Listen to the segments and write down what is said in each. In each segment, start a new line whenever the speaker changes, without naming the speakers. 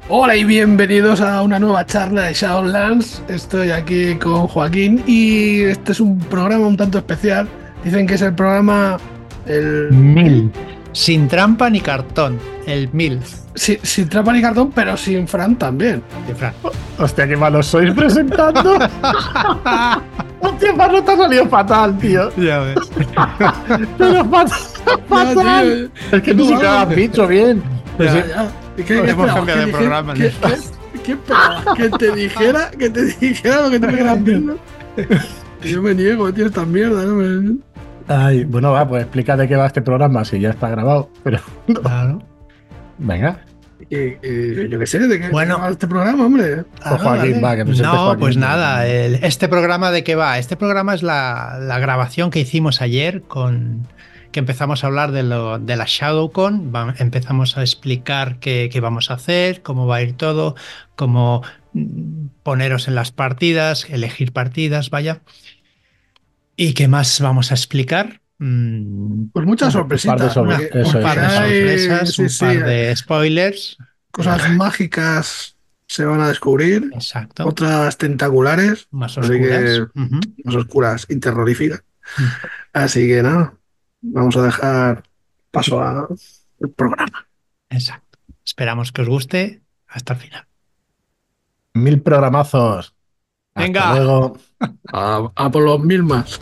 Hola y bienvenidos a una nueva charla de Shadowlands. Estoy aquí con Joaquín y este es un programa un tanto especial. Dicen que es el programa ¿qué?
Mil. Sin trampa ni cartón. El mil.
Sin trampa ni cartón, pero sin Fran también.
De Fran.
Hostia, qué malo sois presentando. Hostia, Marlo, te ha salido fatal, tío.
Ya ves.
Pero fatal.
tío,
Es que ni siquiera lo has dicho bien.
Ya.
Hemos cambiado de programa.
¿Qué esperabas? ¿Que te dijera lo que te quedas viendo? Yo me niego, tío, esta mierda, ¿no?
Ay, bueno, va, pues explica de qué va este programa, si ya está grabado. Pero
Claro.
venga.
Yo qué sé, ¿de qué
Bueno.
va este programa, hombre?
Pues Joaquín, va, que presente
No,
Joaquín.
pues nada. Este programa ¿de qué va? Este programa es la grabación que hicimos ayer que empezamos a hablar de la ShadowCon. Empezamos a explicar qué vamos a hacer, cómo va a ir todo, cómo poneros en las partidas, elegir partidas, vaya. ¿Y qué más vamos a explicar?
Pues muchas
Un par de
sorpresitas.
sobre- eso
Un
es,
par de
eso es.
sorpresas,
Sí,
un
sí,
par de spoilers.
cosas mágicas se van a descubrir,
Exacto.
otras tentaculares,
Más
así
oscuras.
que
Ujú.
más oscuras y terroríficas.
Mm.
Así que nada, vamos a dejar paso al programa.
Exacto. Esperamos que os guste hasta el final.
1000 programazos.
Venga.
Hasta luego.
A por los 1000 más.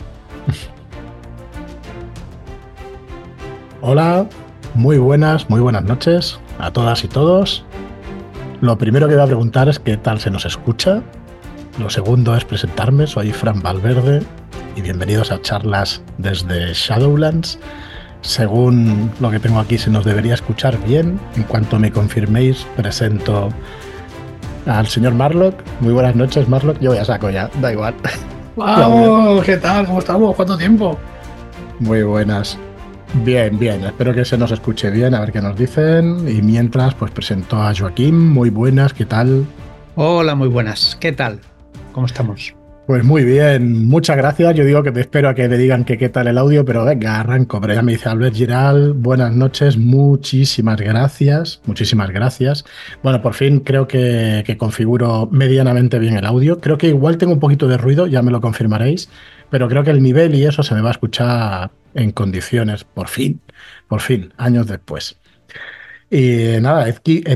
Hola, muy buenas noches a todas y todos. Lo primero que voy a preguntar es qué tal se nos escucha. Lo segundo es presentarme, soy Fran Valverde y bienvenidos a charlas desde Shadowlands. Según lo que tengo aquí se nos debería escuchar bien. En cuanto me confirméis, presento al señor Marlock. Muy buenas noches, Marlock. Yo ya saco ya, da igual.
Vamos, ¿qué tal? ¿Cómo estamos? ¿Cuánto tiempo?
Muy buenas. Bien, bien. Espero que se nos escuche bien, a ver qué nos dicen. Y mientras, pues presento a Joaquín. Muy buenas, ¿qué tal?
Hola, muy buenas. ¿Qué tal? ¿Cómo estamos?
Pues muy bien, muchas gracias. Yo digo que te espero a que me digan que qué tal el audio, pero venga, arranco. Pero ya me dice Albert Giral, buenas noches, muchísimas gracias, muchísimas gracias. Bueno, por fin creo que configuro medianamente bien el audio. Creo que igual tengo un poquito de ruido, ya me lo confirmaréis, pero creo que el nivel y eso se me va a escuchar en condiciones, por fin, años después. Y nada,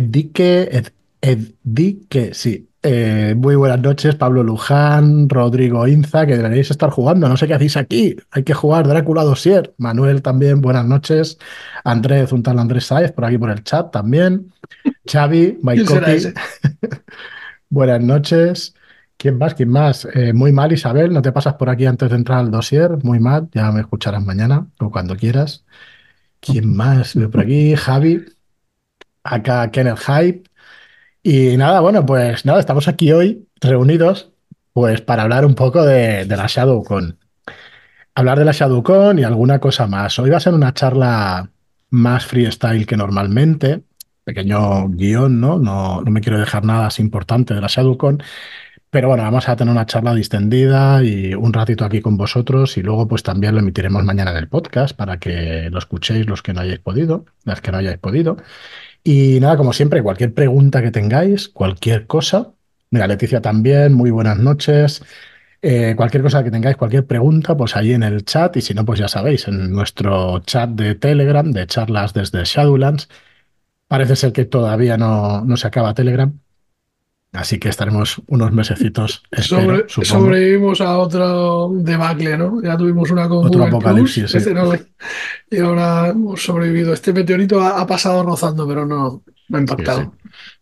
Eddique, sí. Muy buenas noches, Pablo Luján, Rodrigo Inza, que deberéis estar jugando. No sé qué hacéis aquí. Hay que jugar Drácula Dossier. Manuel también, buenas noches. Andrés, un tal Andrés Sáez, por aquí por el chat también. Xavi,
¿Quién será
Maikoki,
ese?
buenas noches. ¿Quién más? ¿Quién más? Muy mal, Isabel, no te pasas por aquí antes de entrar al dossier. Muy mal, ya me escucharás mañana o cuando quieras. ¿Quién más? Veo por aquí, Javi. Acá Kenneth Hype. Y nada, bueno, pues nada, estamos aquí hoy reunidos pues para hablar un poco de la ShadowCon. Hablar de la ShadowCon y alguna cosa más. Hoy va a ser una charla más freestyle que normalmente. Pequeño guión, ¿no? No me quiero dejar nada así importante de la ShadowCon. Pero bueno, vamos a tener una charla distendida y un ratito aquí con vosotros y luego pues también lo emitiremos mañana en el podcast para que lo escuchéis los que no hayáis podido, las que no hayáis podido. Y nada, como siempre, cualquier pregunta que tengáis, cualquier cosa. Mira, Leticia también, muy buenas noches. Cualquier cosa que tengáis, cualquier pregunta, pues ahí en el chat. Y si no, pues ya sabéis, en nuestro chat de Telegram, de charlas desde Shadowlands. Parece ser que todavía no se acaba Telegram. Así que estaremos unos mesecitos, espero, supongo.
Sobrevivimos a otro debacle, ¿no? Ya tuvimos una con
Otro
Google Plus,
apocalipsis, sí.
y ahora hemos sobrevivido. Este meteorito ha pasado rozando, pero no ha
Sí, sí.
impactado.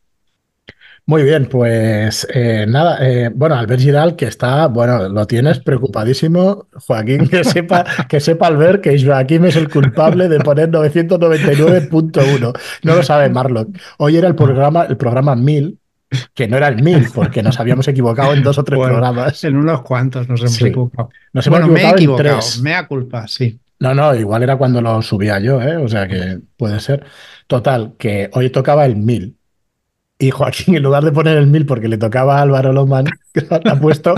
Muy bien, pues nada, bueno, Albert Giral, que está, bueno, lo tienes preocupadísimo, Joaquín, que sepa Albert que Joaquín es el culpable de poner 999.1. No lo sabe Marlock. Hoy era el programa 1000, que no era el 1000, porque nos habíamos equivocado en 2 o 3
Bueno,
programas.
en unos cuantos nos hemos
Sí,
equivocado.
nos hemos
Bueno, me he
equivocado en
equivocado.
3.
Mea culpa, sí.
No, igual era cuando lo subía yo, ¿eh? O sea que puede ser. Total, que hoy tocaba el 1000. Y Joaquín, en lugar de poner el 1000 porque le tocaba a Álvaro Lomán, ha puesto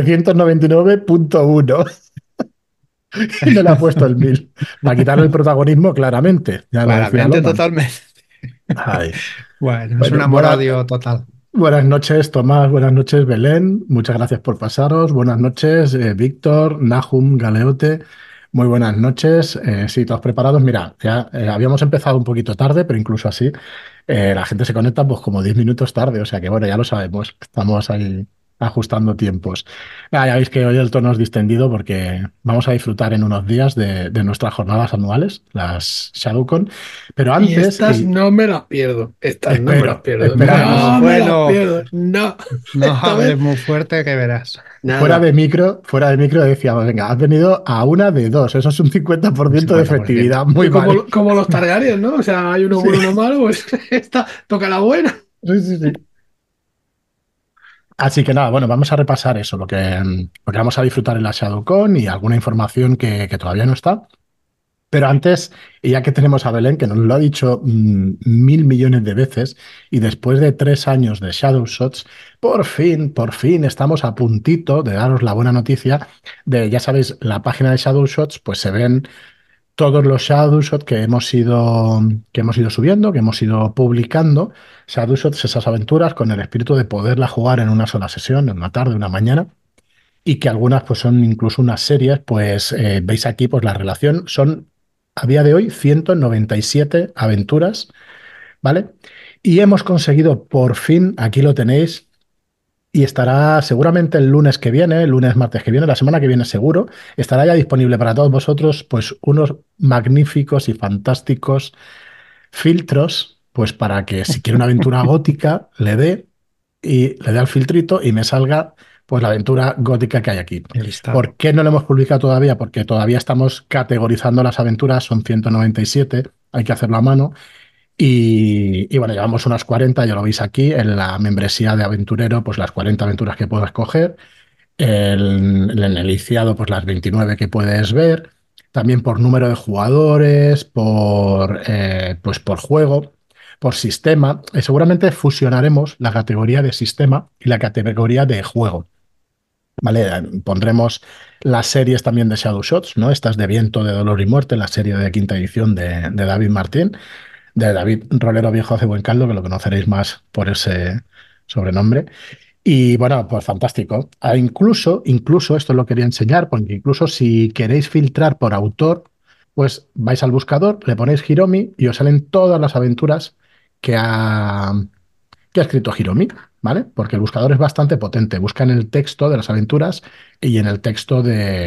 999.1 y no le ha puesto el 1000. Para quitarle el protagonismo, claramente. Ya lo decía
Claramente,
Loman.
totalmente.
Ay.
Bueno, es un
Bueno,
amor-odio total.
buenas noches, Tomás. Buenas noches, Belén. Muchas gracias por pasaros. Buenas noches, Víctor, Nahum, Galeote. Muy buenas noches. Sí, todos preparados. Mira, ya habíamos empezado un poquito tarde, pero incluso así la gente se conecta pues como 10 minutos tarde. O sea que bueno, ya lo sabemos. Estamos ahí ajustando tiempos. Ya veis que hoy el tono es distendido porque vamos a disfrutar en unos días de nuestras jornadas anuales, las ShadowCon. Pero
Y
antes,
estas
y
no me las pierdo. Estas no me las pierdo.
esperamos.
No me las
Bueno,
pierdo. No.
no
Esta vez,
hables muy fuerte que verás.
nada.
Fuera de micro decíamos, venga, has venido a una de dos, eso es un 50% de
50%.
efectividad, muy mal.
Como los Targaryen, ¿no? O sea, hay uno
Sí,
bueno, uno malo, pues esta toca la buena.
sí, sí, sí. Así que nada, bueno, vamos a repasar eso, lo que vamos a disfrutar en la ShadowCon y alguna información que todavía no está. Pero antes, y ya que tenemos a Belén, que nos lo ha dicho mil millones de veces, y después de 3 años de Shadow Shots, por fin estamos a puntito de daros la buena noticia de, ya sabéis, la página de Shadow Shots, pues se ven todos los Shadowshot que hemos ido subiendo, que hemos ido publicando. Shadowshots, esas aventuras con el espíritu de poderla jugar en una sola sesión, en una tarde, una mañana, y que algunas pues son incluso unas series, pues veis aquí pues la relación, son a día de hoy 197 aventuras, ¿vale? Y hemos conseguido por fin, aquí lo tenéis, y estará seguramente el lunes que viene, el lunes, martes que viene, la semana que viene seguro, estará ya disponible para todos vosotros, pues unos magníficos y fantásticos filtros, pues para que si quiere una aventura gótica, le dé al filtrito y me salga pues la aventura gótica que hay aquí.
El listado.
¿Por qué no lo hemos publicado todavía? Porque todavía estamos categorizando las aventuras, son 197, hay que hacerlo a mano. Y bueno, llevamos unas 40, ya lo veis aquí, en la membresía de aventurero, pues las 40 aventuras que puedo escoger, en el listado, pues las 29 que puedes ver, también por número de jugadores, pues por juego, por sistema. Seguramente fusionaremos la categoría de sistema y la categoría de juego. ¿Vale? Pondremos las series también de Shadow Shots, ¿no? Estas de Viento de Dolor y Muerte, la serie de quinta edición de David Martín, de David Rolero Viejo hace buen caldo, que lo conoceréis más por ese sobrenombre. Y bueno, pues fantástico. Incluso, esto lo quería enseñar, porque incluso si queréis filtrar por autor, pues vais al buscador, le ponéis Hiromi y os salen todas las aventuras que ha, que ha escrito Hiromi, ¿vale? Porque el buscador es bastante potente. Busca en el texto de las aventuras y en el texto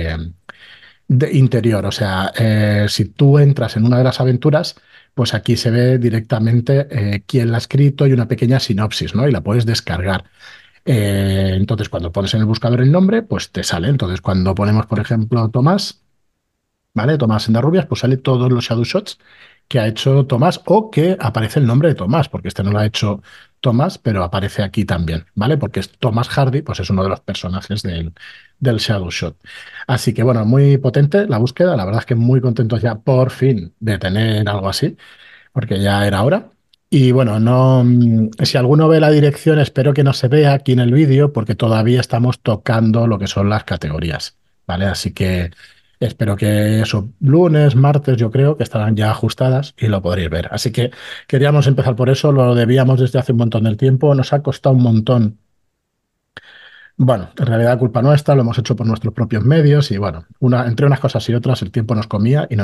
de interior. O sea, si tú entras en una de las aventuras, pues aquí se ve directamente quién la ha escrito y una pequeña sinopsis, ¿no? Y la puedes descargar. Entonces, cuando pones en el buscador el nombre, pues te sale. Entonces, cuando ponemos, por ejemplo, Tomás, ¿vale? Tomás Sendarrubias, pues sale todos los shadow shots que ha hecho Tomás o que aparece el nombre de Tomás, porque este no lo ha hecho Tomás, pero aparece aquí también, ¿vale? Porque es Tomás Hardy, pues es uno de los personajes del shadow shot. Así que bueno, muy potente la búsqueda, la verdad es que muy contentos ya por fin de tener algo así, porque ya era hora. Y bueno, no, si alguno ve la dirección, espero que no se vea aquí en el vídeo, porque todavía estamos tocando lo que son las categorías, ¿vale? Así que espero que eso, lunes, martes, yo creo que estarán ya ajustadas y lo podréis ver. Así que queríamos empezar por eso, lo debíamos desde hace un montón del tiempo, nos ha costado un montón. Bueno, en realidad culpa nuestra, lo hemos hecho por nuestros propios medios y bueno, entre unas cosas y otras el tiempo nos comía y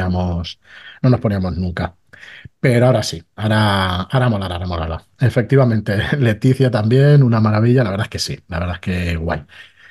no nos poníamos nunca. Pero ahora sí, ahora molará, ahora molará. Efectivamente, Leticia también, una maravilla, la verdad es que sí, la verdad es que guay.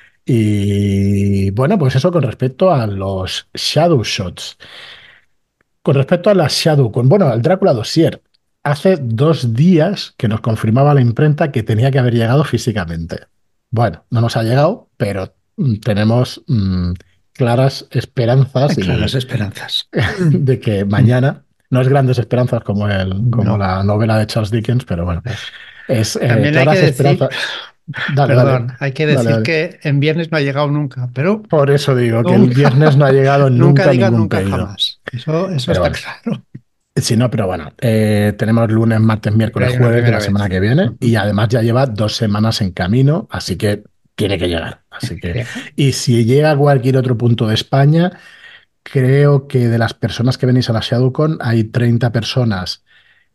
Y bueno, pues eso con respecto a los Shadow Shots. Con respecto a la Shadowcon, bueno, al Drácula Dossier, hace 2 días que nos confirmaba la imprenta que tenía que haber llegado físicamente. Bueno, no nos ha llegado, pero tenemos claras esperanzas
Claras
y
esperanzas.
de que mañana, no es grandes esperanzas como
No.
la novela de Charles Dickens, pero bueno, es
También hay que
claras
decir,
esperanzas. Dale, dale,
perdón, hay que
dale,
decir
dale.
que en viernes no ha llegado nunca, pero
Por eso digo que el
nunca,
viernes no ha llegado
nunca
nunca
digas
ningún
nunca
pedido.
jamás. Eso
Pero
está
bueno,
claro.
sí, no, pero bueno, tenemos lunes, martes,
Siempre
miércoles,
hay una
jueves de la
primera
semana
vez.
que viene
Ujú.
y además ya lleva 2 semanas en camino, así que tiene que llegar. Así que,
Llega.
y si llega a cualquier otro punto de España, creo que de las personas que venís a la ShadowCon hay 30 personas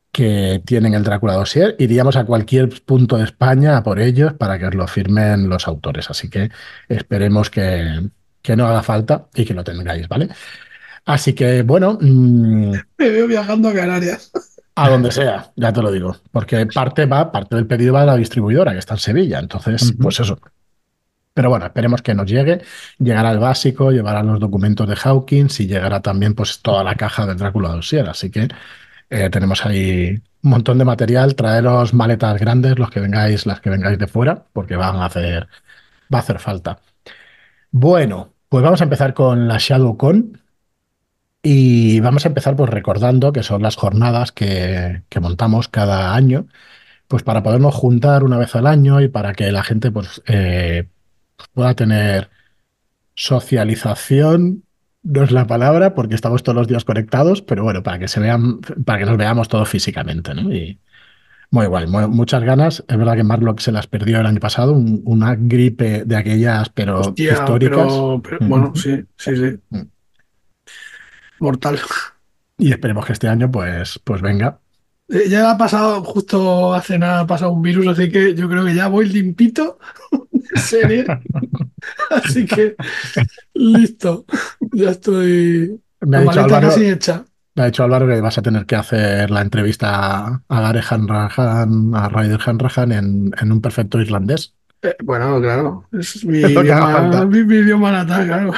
que tienen el Drácula Dossier. Iríamos a cualquier punto de España a por ellos para que os lo firmen los autores. Así que esperemos que no haga falta y que lo tengáis, ¿vale? Así que, bueno,
Me veo viajando a Canarias.
a donde sea, ya te lo digo. Porque parte del pedido va a la distribuidora, que está en Sevilla. Entonces,
Ujú.
pues eso. Pero bueno, esperemos que nos llegue. Llegará el básico, llevará los documentos de Hawkins y llegará también pues toda la caja del Drácula Dossier. Así que tenemos ahí un montón de material. Traeros maletas grandes, las que vengáis de fuera, porque va a hacer falta. Bueno, pues vamos a empezar con la ShadowCon y vamos a empezar pues recordando que son las jornadas que montamos cada año, pues para podernos juntar una vez al año y para que la gente pues pueda tener socialización. No es la palabra porque estamos todos los días conectados, pero bueno, para que se vean, para que nos veamos todos físicamente, ¿no? Y muy guay, muchas ganas. Es verdad que Marlock se las perdió el año pasado, una gripe de aquellas, pero
Hostia,
históricas.
pero bueno, sí, sí, sí.
Mm.
Mortal.
Y esperemos que este año pues venga.
Ya ha pasado, justo hace nada ha pasado un virus, así que yo creo que ya voy limpito de serie. Así que listo. Ya estoy.
Me ha
La
dicho
maleta casi
Álvaro,
hecha.
me ha dicho Álvaro que vas a tener que hacer la entrevista a Gare Hanrahan, a Ryder Hanrahan en un perfecto irlandés.
Bueno, claro. Es mi
Es lo que haga
idioma,
falta.
mi idioma natal, claro.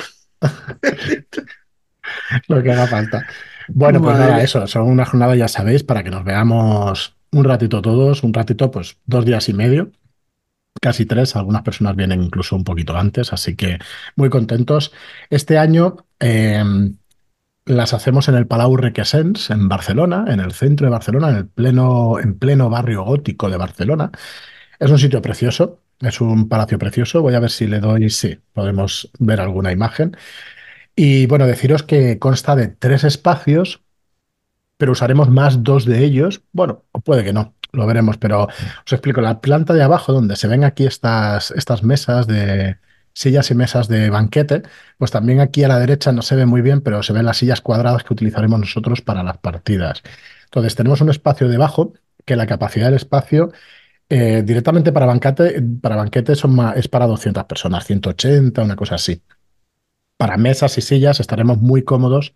Lo que haga falta. Bueno, pues
Madre
nada,
mía.
eso, son una jornada, ya sabéis, para que nos veamos un ratito todos, un ratito, pues 2 días y medio, casi tres, algunas personas vienen incluso un poquito antes, así que muy contentos. Este año las hacemos en el Palau Requesens, en Barcelona, en el centro de Barcelona, en pleno barrio gótico de Barcelona. Es un sitio precioso, es un palacio precioso. Voy a ver si le doy, sí, podemos ver alguna imagen. Y bueno, deciros que consta de 3 espacios, pero usaremos más 2 de ellos. Bueno, o puede que no, lo veremos, pero os explico. La planta de abajo, donde se ven aquí estas mesas de sillas y mesas de banquete, pues también aquí a la derecha no se ve muy bien, pero se ven las sillas cuadradas que utilizaremos nosotros para las partidas. Entonces, tenemos un espacio debajo que la capacidad del espacio directamente para banquete es para 200 personas, 180, una cosa así. Para mesas y sillas estaremos muy cómodos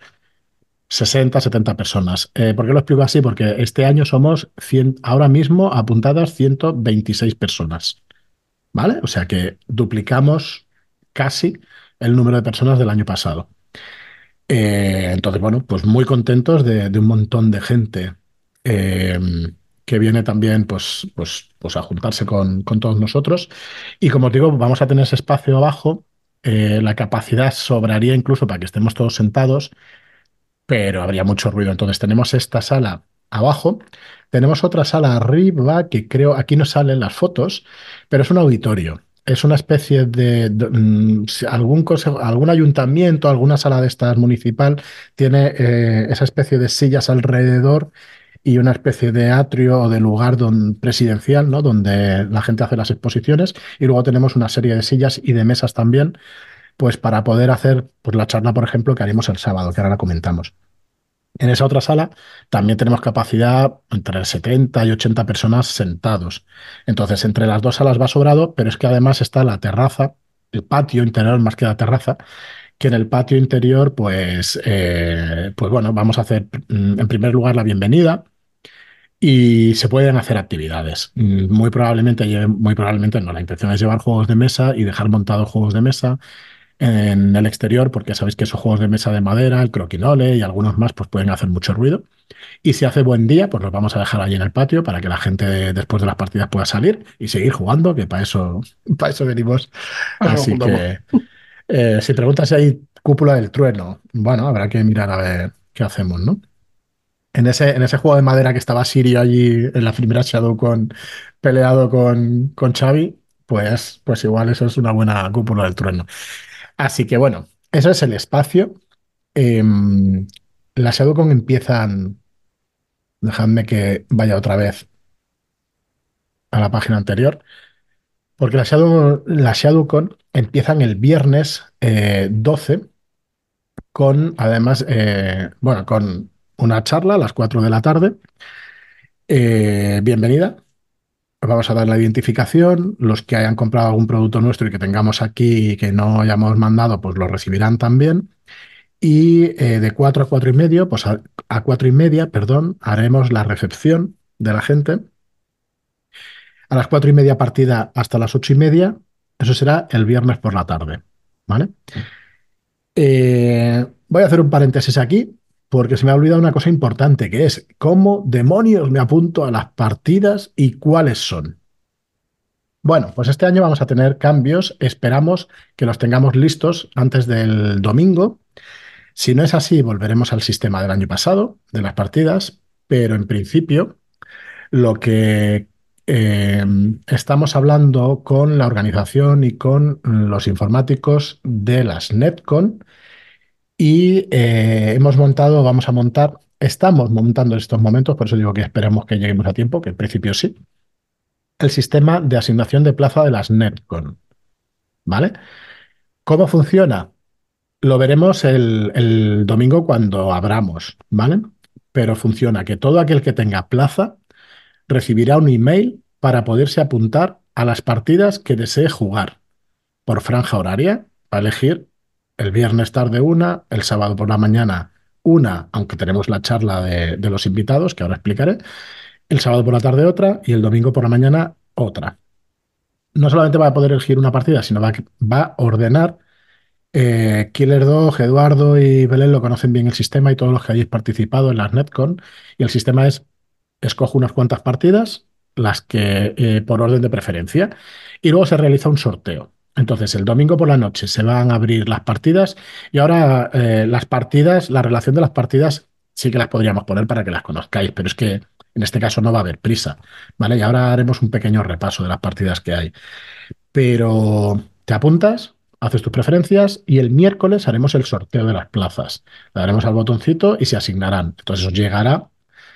60, 70 personas. ¿Por qué lo explico así? Porque este año somos 100, ahora mismo apuntadas 126 personas, ¿vale? O sea que duplicamos casi el número de personas del año pasado. Entonces, bueno, pues muy contentos de un montón de gente eh, que viene también pues a juntarse con todos nosotros. Y como os digo, vamos a tener ese espacio abajo. La capacidad sobraría incluso para que estemos todos sentados, pero habría mucho ruido. Entonces tenemos esta sala abajo, tenemos otra sala arriba que creo, aquí no salen las fotos, pero es un auditorio. Es una especie si algún ayuntamiento, alguna sala de estas municipal tiene esa especie de sillas alrededor y una especie de atrio o de lugar presidencial, ¿no? Donde la gente hace las exposiciones y luego tenemos una serie de sillas y de mesas también, pues para poder hacer pues, la charla, por ejemplo, que haremos el sábado, que ahora la comentamos. En esa otra sala también tenemos capacidad entre 70 y 80 personas sentados. Entonces, entre las dos salas va sobrado, pero es que además está la terraza, el patio interior más que la terraza, que en el patio interior, pues bueno, vamos a hacer en primer lugar la bienvenida y se pueden hacer actividades. Muy probablemente no, la intención es llevar juegos de mesa y dejar montados juegos de mesa en el exterior, porque sabéis que esos juegos de mesa de madera, el croquinole y algunos más, pues pueden hacer mucho ruido. Y si hace buen día, pues los vamos a dejar allí en el patio para que la gente después de las partidas pueda salir y seguir jugando, que para eso venimos.
Ahora nos
Así
juntamos.
que si preguntas si hay cúpula del trueno, bueno, habrá que mirar a ver qué hacemos, ¿no? En ese juego de madera que estaba Sirio allí en la primera Shadow peleado con Xavi, pues igual eso es una buena cúpula del trueno. Así que bueno, eso es el espacio. Em, las ShadowCon empiezan, dejadme que vaya otra vez a la página anterior, porque las ShadowCon empiezan el viernes 12 con, además, bueno, con una charla a las 4 de la tarde Bienvenida. Os vamos a dar la identificación. Los que hayan comprado algún producto nuestro y que tengamos aquí y que no hayamos mandado, pues lo recibirán también. Y de 4 a 4 y medio, pues a 4 y media, perdón, haremos la recepción de la gente. A las 4 y media partida hasta las 8 y media. Eso será el viernes por la tarde. ¿Vale? Voy a hacer un paréntesis aquí porque se me ha olvidado una cosa importante, que es cómo demonios me apunto a las partidas y cuáles son. Bueno, pues este año vamos a tener cambios. Esperamos que los tengamos listos antes del domingo. Si no es así, volveremos al sistema del año pasado, de las partidas, pero en principio lo que eh, estamos hablando con la organización y con los informáticos de las Netcon y vamos a montar, estamos montando en estos momentos, por eso digo que esperemos que lleguemos a tiempo, que en principio sí, el sistema de asignación de plaza de las Netcon, ¿vale? ¿Cómo funciona? Lo veremos el domingo cuando abramos, ¿vale? Pero funciona que todo aquel que tenga plaza recibirá un email para poderse apuntar a las partidas que desee jugar por franja horaria, va a elegir el viernes tarde una, el sábado por la mañana una, aunque tenemos la charla de los invitados, que ahora explicaré, el sábado por la tarde otra y el domingo por la mañana otra. No solamente va a poder elegir una partida, sino va a ordenar. Killer Dog, Eduardo y Belén lo conocen bien el sistema y todos los que hayáis participado en las Netcon. Y el sistema es, escojo unas cuantas partidas, las que por orden de preferencia, y luego se realiza un sorteo. Entonces, el domingo por la noche se van a abrir las partidas y ahora las partidas, la relación de las partidas sí que las podríamos poner para que las conozcáis, pero es que en este caso no va a haber prisa, ¿vale? Y ahora haremos un pequeño repaso de las partidas que hay. Pero te apuntas, haces tus preferencias y el miércoles haremos el sorteo de las plazas. Le daremos al botoncito y se asignarán. Entonces os llegará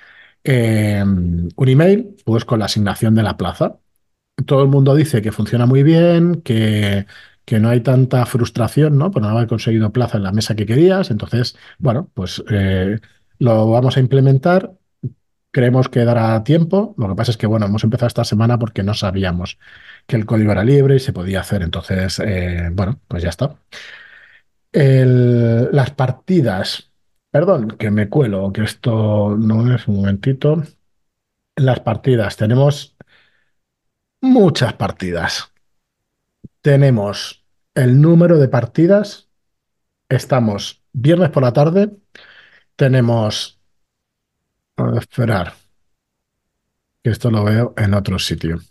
un email pues con la asignación de la plaza. Todo el mundo dice que funciona muy bien, que no hay tanta frustración, ¿no? Por no haber conseguido plaza en la mesa que querías. Entonces, bueno, pues lo vamos a implementar. Creemos que dará tiempo. Lo que pasa es que, bueno, hemos empezado esta semana porque no sabíamos que el código era libre y se podía hacer. Entonces, bueno, pues ya está. Las partidas. Perdón, que me cuelo, que esto no es un momentito. Las partidas. Tenemos muchas partidas. Tenemos el número de partidas. Estamos viernes por la tarde. Tenemos. A esperar, que esto lo veo en otro sitio.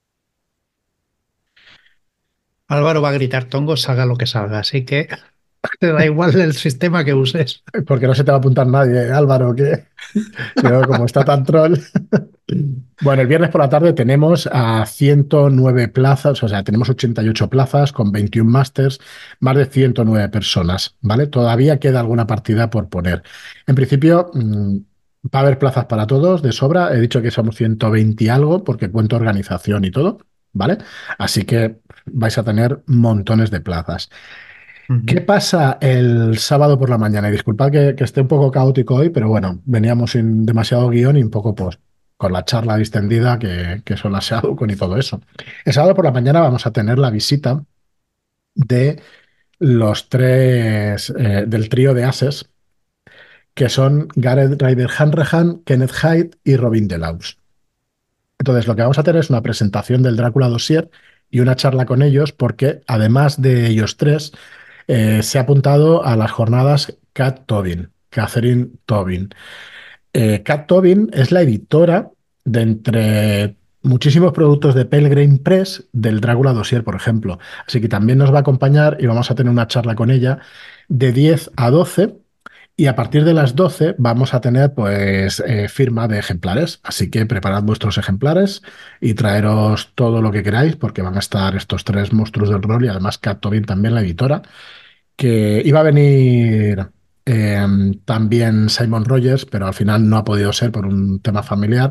Álvaro va a gritar tongo, salga lo que salga, así que te da igual el sistema que uses.
Porque no se te va a apuntar nadie, Álvaro, que como está tan troll. Bueno, el viernes por la tarde tenemos a 109 plazas, o sea, tenemos 88 plazas con 21 másters, más de 109 personas, ¿vale? Todavía queda alguna partida por poner. En principio, va a haber plazas para todos de sobra. He dicho que somos 120 y algo porque cuento organización y todo, ¿vale? Así que vais a tener montones de plazas. ¿Qué
Ujú.
pasa el sábado por la mañana? Y disculpad que esté un poco caótico hoy, pero bueno, veníamos sin demasiado guión y un poco pues con la charla distendida que son las Shadowcon y todo eso. El sábado por la mañana vamos a tener la visita de los tres, del trío de ases, que son Gareth Ryder Hanrahan, Kenneth Hyde y Robin Delaus. Entonces, lo que vamos a tener es una presentación del Drácula Dossier y una charla con ellos, porque además de ellos tres, se ha apuntado a las jornadas Kat Tobin, Catherine Tobin. Kat Tobin es la editora de entre muchísimos productos de Pelgrane Press del Drácula Dossier, por ejemplo. Así que también nos va a acompañar y vamos a tener una charla con ella de 10 a 12 y a partir de las 12 vamos a tener pues firma de ejemplares. Así que preparad vuestros ejemplares y traeros todo lo que queráis porque van a estar estos tres monstruos del rol y además Kat Tobin también la editora, que iba a venir también Simon Rogers, pero al final no ha podido ser por un tema familiar.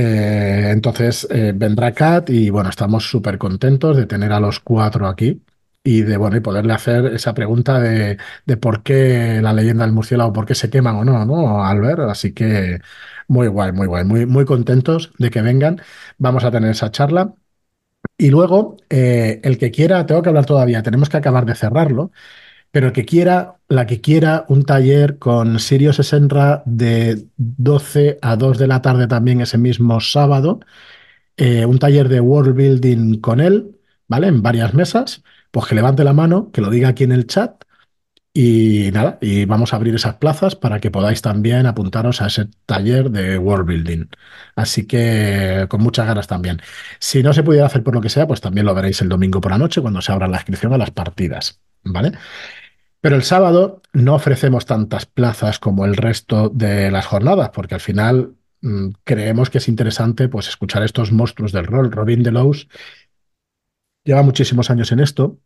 Entonces vendrá Kat y bueno, estamos súper contentos de tener a los cuatro aquí. y de bueno, y poderle hacer esa pregunta de por qué la leyenda del murciélago, por qué se queman o no, ¿no, Albert? Así que muy guay, muy contentos de que vengan. Vamos a tener esa charla. Y luego, el que quiera, tengo que hablar todavía, tenemos que acabar de cerrarlo, pero el que quiera, la que quiera, un taller con Sirio 60 de 12 a 2 de la tarde también ese mismo sábado, un taller de world building con él, ¿vale? En varias mesas, pues que levante la mano, que lo diga aquí en el chat y nada, y vamos a abrir esas plazas para que podáis también apuntaros a ese taller de world building. Así que con muchas ganas también. Si no se pudiera hacer por lo que sea, pues también lo veréis el domingo por la noche cuando se abra la inscripción a las partidas, ¿vale? Pero el sábado no ofrecemos tantas plazas como el resto de las jornadas, porque al final creemos que es interesante pues, escuchar estos monstruos del rol. Robin Delos lleva muchísimos años en esto.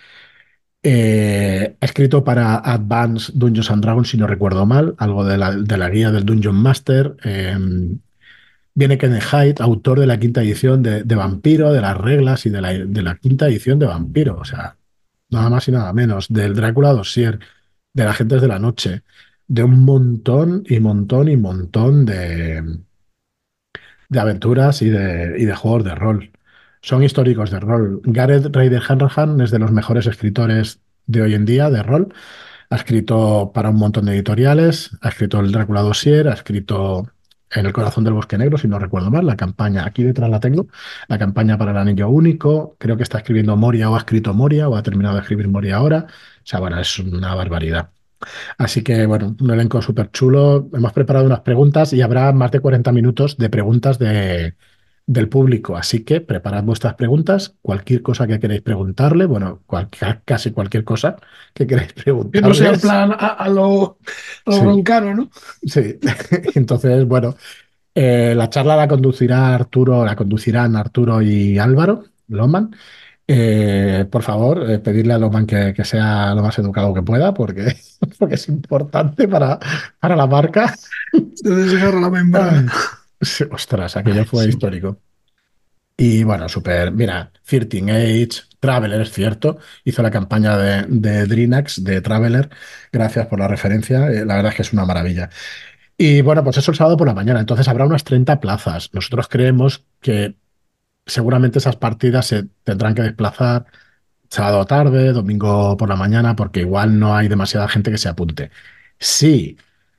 Ha escrito para Advanced Dungeons and Dragons, si no recuerdo mal, algo de la guía del Dungeon Master. Viene Kenneth Haidt, autor de la quinta edición de Vampiro, de las reglas y de la quinta edición de Vampiro. O sea, nada más y nada menos. Del Drácula Dossier, de las Gentes de la Noche, de un montón y montón y montón de aventuras y de juegos de rol. Son históricos de rol. Gareth Ryder Hanrahan es de los mejores escritores de hoy en día de rol. Ha escrito para un montón de editoriales, ha escrito el Drácula Dossier, ha escrito En el corazón del bosque negro, si no recuerdo mal, la campaña, aquí detrás la tengo, la campaña para el anillo único, creo que está escribiendo Moria o ha escrito Moria o ha terminado de escribir Moria ahora. O sea, bueno, es una barbaridad. Así que, bueno, un elenco súper chulo. Hemos preparado unas preguntas y habrá más de 40 minutos de preguntas del público. Así que preparad vuestras preguntas, cualquier cosa que queréis preguntarle, bueno, casi cualquier cosa que queréis
Que no sea en
preguntarles.
plan a lo
Sí,
broncano, ¿no?
sí. Entonces, bueno, la charla la conducirán Arturo y Álvaro Loman. Por favor, pedirle a Loman que sea lo más educado que pueda, porque, porque es importante para la marca.
Se desgarra la membrana.
Ay, sí, ostras, aquello fue
Sí.
histórico. Y bueno, súper. Mira, 13 Age, Traveler, es cierto. Hizo la campaña de Drinax, de Traveler. Gracias por la referencia. La verdad es que es una maravilla. Y bueno, pues eso el sábado por la mañana. Entonces habrá unas 30 plazas. Nosotros creemos que seguramente esas partidas se tendrán que desplazar sábado tarde, domingo por la mañana, porque igual no hay demasiada gente que se apunte. Sí,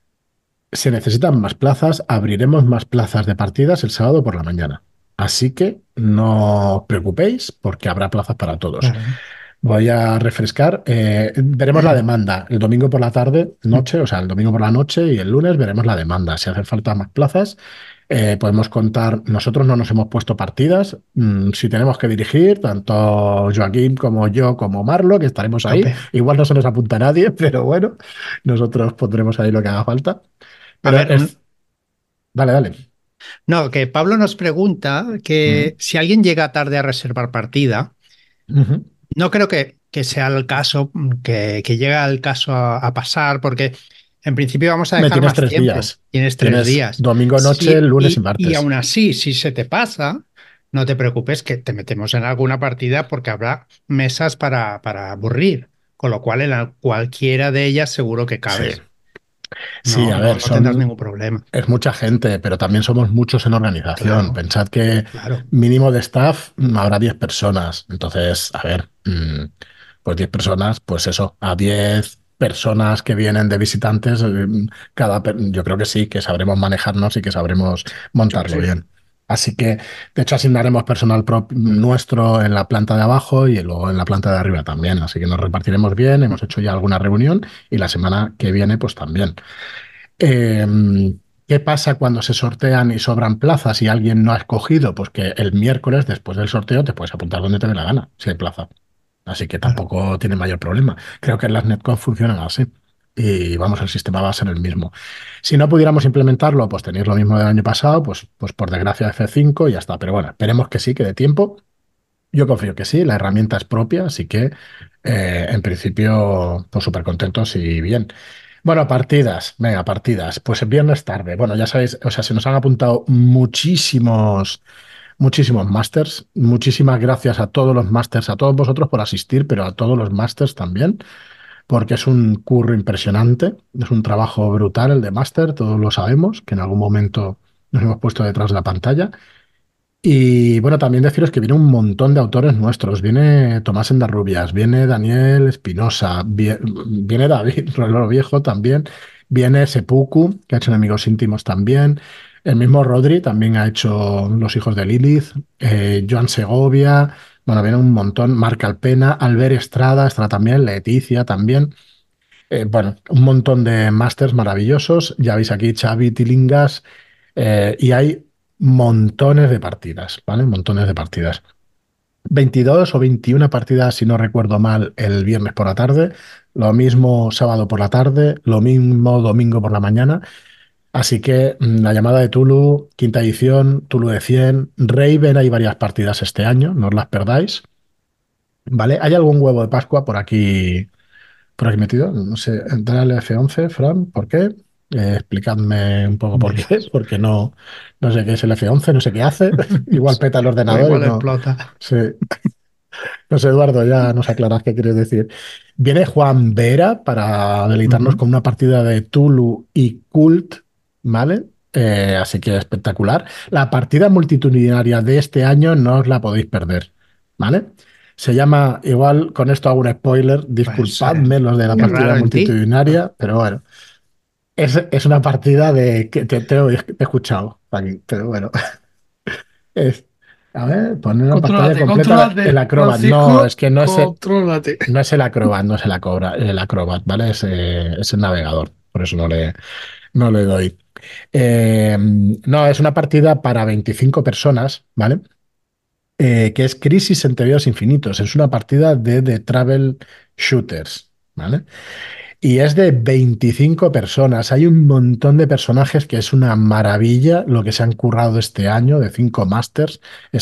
se necesitan más plazas, abriremos más plazas de partidas el sábado por la mañana. Así que no os preocupéis porque habrá plazas para todos.
Claro.
Voy a refrescar. Veremos la demanda el domingo por la tarde, noche, o sea, el domingo por la noche y el lunes veremos la demanda. Si hacen falta más plazas, podemos contar. Nosotros no nos hemos puesto partidas. Si tenemos que dirigir, tanto Joaquín como yo, como Marlo, que estaremos ahí.
Tope.
Igual no se nos apunta nadie, pero bueno, nosotros pondremos ahí lo que haga falta.
A
Pero
ver,
es. Dale, dale.
no, que Pablo nos pregunta
Mm.
que si alguien llega tarde a reservar partida,
Ujú.
no creo que sea el caso, que llegue al caso a pasar, porque en principio vamos a
Me
dejar
tienes
más
tres
tiempo.
días.
Tienes tres
Tienes
días.
domingo noche,
Sí,
lunes y
y
martes.
aún así, si se te pasa, no te preocupes que te metemos en alguna partida porque habrá mesas para aburrir, con lo cual en cualquiera de ellas seguro que
Sí.
cabes.
Sí,
No,
a
no,
ver,
no tendrás
son.
ningún problema.
Es mucha gente, pero también somos muchos en organización.
Claro,
Pensad que
claro.
mínimo de staff habrá 10 personas. Entonces, a ver, pues 10 personas, pues eso, a 10 personas que vienen de visitantes, yo creo que sí, que sabremos manejarnos y que sabremos montarlo
Sí.
bien. Así que, de hecho, asignaremos personal nuestro en la planta de abajo y luego en la planta de arriba también. Así que nos repartiremos bien. Hemos hecho ya alguna reunión y la semana que viene, pues también. ¿Qué pasa cuando se sortean y sobran plazas y alguien no ha escogido? Pues que el miércoles, después del sorteo, te puedes apuntar donde te dé la gana, si hay plaza. Así que
Claro.
tampoco tiene mayor problema. Creo que las Netcon funcionan así. Y vamos, el sistema va a ser el mismo. Si no pudiéramos implementarlo, pues tenéis lo mismo del año pasado, pues por desgracia F5 y ya está. Pero bueno, esperemos que sí, que dé tiempo. Yo confío que sí, la herramienta es propia, así que en principio, pues súper contentos y bien. Bueno, partidas, venga, partidas. Pues el viernes tarde. Bueno, ya sabéis, o sea, se nos han apuntado muchísimos másters. Muchísimas gracias a todos los másters, a todos vosotros por asistir, pero a todos los másters también, porque es un curro impresionante, es un trabajo brutal el de máster, todos lo sabemos, que en algún momento nos hemos puesto detrás de la pantalla. Y bueno, también deciros que viene un montón de autores nuestros. Viene Tomás Endarrubias, viene Daniel Espinosa, viene David Rolero Viejo también, viene Seppuku, que ha hecho Enemigos Íntimos también. El mismo Rodri también ha hecho Los Hijos de Lilith, Joan Segovia, bueno, viene un montón. Marc Alpena, Albert Estrada, estará también, Leticia también. Bueno, un montón de másters maravillosos. Ya veis aquí Xavi Tilingas, y hay montones de partidas, ¿vale? Montones de partidas. 22 o 21 partidas, si no recuerdo mal, el viernes por la tarde. Lo mismo sábado por la tarde, lo mismo domingo por la mañana. Así que la llamada de Tulu, quinta edición, Tulu de 100, Raven, hay varias partidas este año, no os las perdáis. ¿Vale? ¿Hay algún huevo de Pascua por aquí metido? No sé, entrar al F11, Fran, ¿por qué? Explicadme un poco por qué,
Dios.
porque no sé qué es el F11, no sé qué hace. Igual peta el
O
ordenador y
igual
no.
explota.
Sí. No sé, Eduardo, ya nos aclarás qué quieres decir. Viene Juan Vera para deleitarnos
Ujú.
con una partida de Tulu y Cult, ¿vale? Así que espectacular. La partida multitudinaria de este año no os la podéis perder, ¿vale? Se llama, igual con esto hago un spoiler,
Pues
disculpadme los de la
qué
partida
raro en ti.
multitudinaria, pero bueno, es una partida de que te he escuchado, Joaquín, pero bueno, es, a ver, poner una pantalla
Contrólate,
completa, el
contrólate,
Acrobat. No, es
Francisco,
que
contrólate.
no es el Acrobat, no es el Acrobat, ¿vale? Es el navegador, por eso no le doy. No, es una partida para 25 personas, ¿vale? Que es Crisis en Tebeos Infinitos. Es una partida de Travel Shooters, ¿vale? Y es de 25 personas. Hay un montón de personajes que es una maravilla lo que se han currado este año de 5 Masters.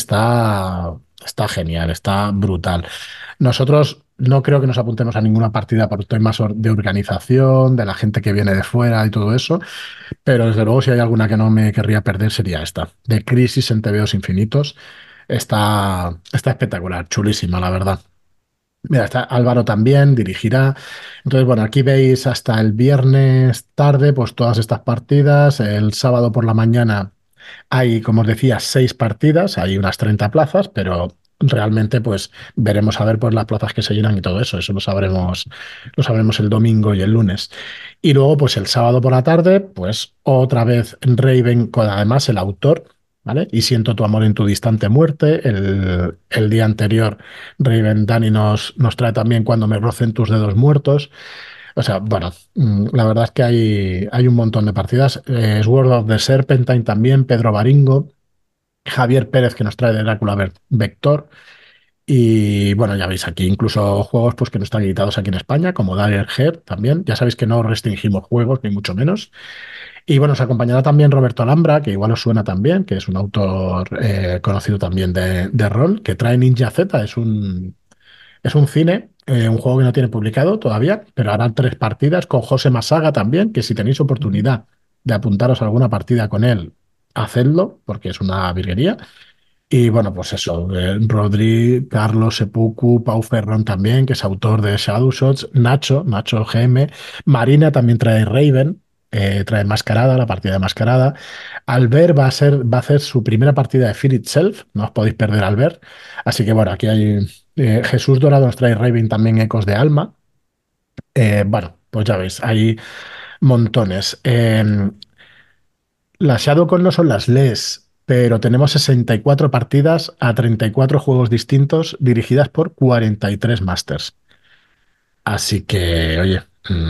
Está genial, está brutal. Nosotros no creo que nos apuntemos a ninguna partida por temas de organización, de la gente que viene de fuera y todo eso, pero desde luego si hay alguna que no me querría perder sería esta, de Crisis en TVOs Infinitos. Está espectacular, chulísima, la verdad. Mira, está Álvaro también, dirigirá. Entonces, bueno, aquí veis hasta el viernes tarde, pues todas estas partidas. El sábado por la mañana hay, como os decía, 6 partidas, hay unas 30 plazas, pero realmente, pues veremos a ver pues, las plazas que se llenan y todo eso. Eso lo sabremos el domingo y el lunes. Y luego, pues el sábado por la tarde, pues otra vez Raven, con además el autor. ¿Vale? Y siento tu amor en tu distante muerte. El día anterior, Raven Dani nos trae también Cuando me rocen tus dedos muertos. O sea, bueno, la verdad es que hay un montón de partidas. Sword of the Serpentine también, Pedro Baringo, Javier Pérez que nos trae de Drácula Vector. Y bueno, ya veis aquí incluso juegos pues, que no están editados aquí en España, como Dagger Head también. Ya sabéis que no restringimos juegos, ni mucho menos. Y bueno, os acompañará también Roberto Alhambra, que igual os suena también, que es un autor conocido también de rol, que trae Ninja Z, es un cine, un juego que no tiene publicado todavía, pero harán 3 partidas con José Masaga también, que si tenéis
Ujú.
oportunidad de apuntaros a alguna partida con él, hacedlo, porque es una virguería. Y bueno, pues eso, Rodri, Carlos Seppuku, Pau Ferrón también, que es autor de Shadowshots, Nacho GM, Marina también trae Raven, trae Mascarada, la partida de Mascarada. Albert va a hacer su primera partida de Fear Itself, no os podéis perder Albert. Así que bueno, aquí hay Jesús Dorado nos trae Raven también Ecos de Alma. Bueno, pues ya veis, hay montones. Las Shadowcon no son las LES, pero tenemos 64 partidas a 34 juegos distintos dirigidas por 43 masters. Así que, oye,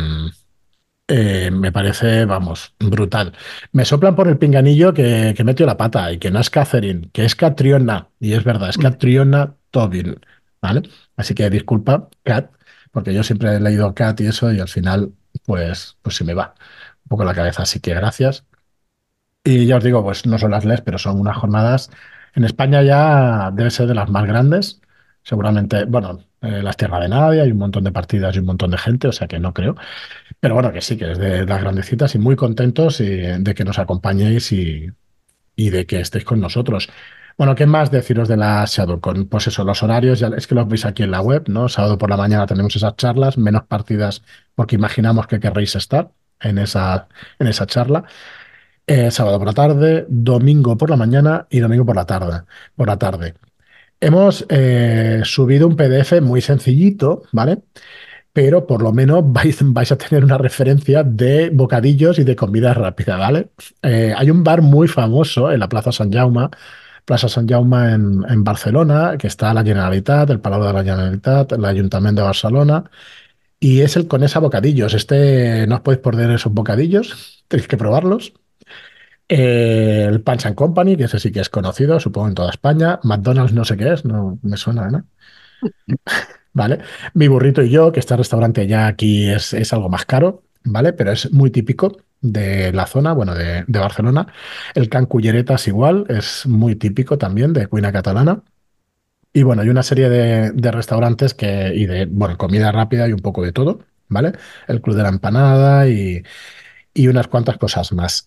me parece, vamos, brutal. Me soplan por el pinganillo que metió la pata y que no es Catherine, que es Catriona. Y es verdad, es
Mm.
Catriona Tobin, ¿vale? Así que disculpa, Cat, porque yo siempre he leído Cat y eso y al final, pues se me va un poco la cabeza. Así que gracias. Y ya os digo, pues no son las LES, pero son unas jornadas. En España ya debe ser de las más grandes. Seguramente, bueno, las Tierra de Nadie, hay un montón de partidas y un montón de gente, o sea que no creo. Pero bueno, que sí, que es de las grandecitas y muy contentos de que nos acompañéis y de que estéis con nosotros. Bueno, ¿qué más deciros de la ShadowCon? Pues eso, los horarios, ya es que los veis aquí en la web, ¿no? Sábado por la mañana tenemos esas charlas, menos partidas porque imaginamos que querréis estar en esa charla. Sábado por la tarde, domingo por la mañana y domingo por la tarde. Por la tarde. Hemos subido un PDF muy sencillito, ¿vale? Pero por lo menos vais a tener una referencia de bocadillos y de comida rápida, ¿vale? Hay un bar muy famoso en la Plaza Sant Jaume en Barcelona, que está la Generalitat, el Palau de la Generalitat, el Ayuntamiento de Barcelona, y es el Conesa Bocadillos. No os podéis perder esos bocadillos, tenéis que probarlos. El Punch and Company, que ese sí que es conocido, supongo en toda España. McDonald's no sé qué es, no me suena, ¿no? ¿Vale? Mi burrito y yo, que este restaurante ya aquí es algo más caro, ¿vale? Pero es muy típico de la zona, bueno, de Barcelona. El Can Culleretas igual, es muy típico también de cuina catalana. Y bueno, hay una serie de restaurantes y de, bueno, comida rápida y un poco de todo, ¿vale? El Club de la Empanada y unas cuantas cosas más.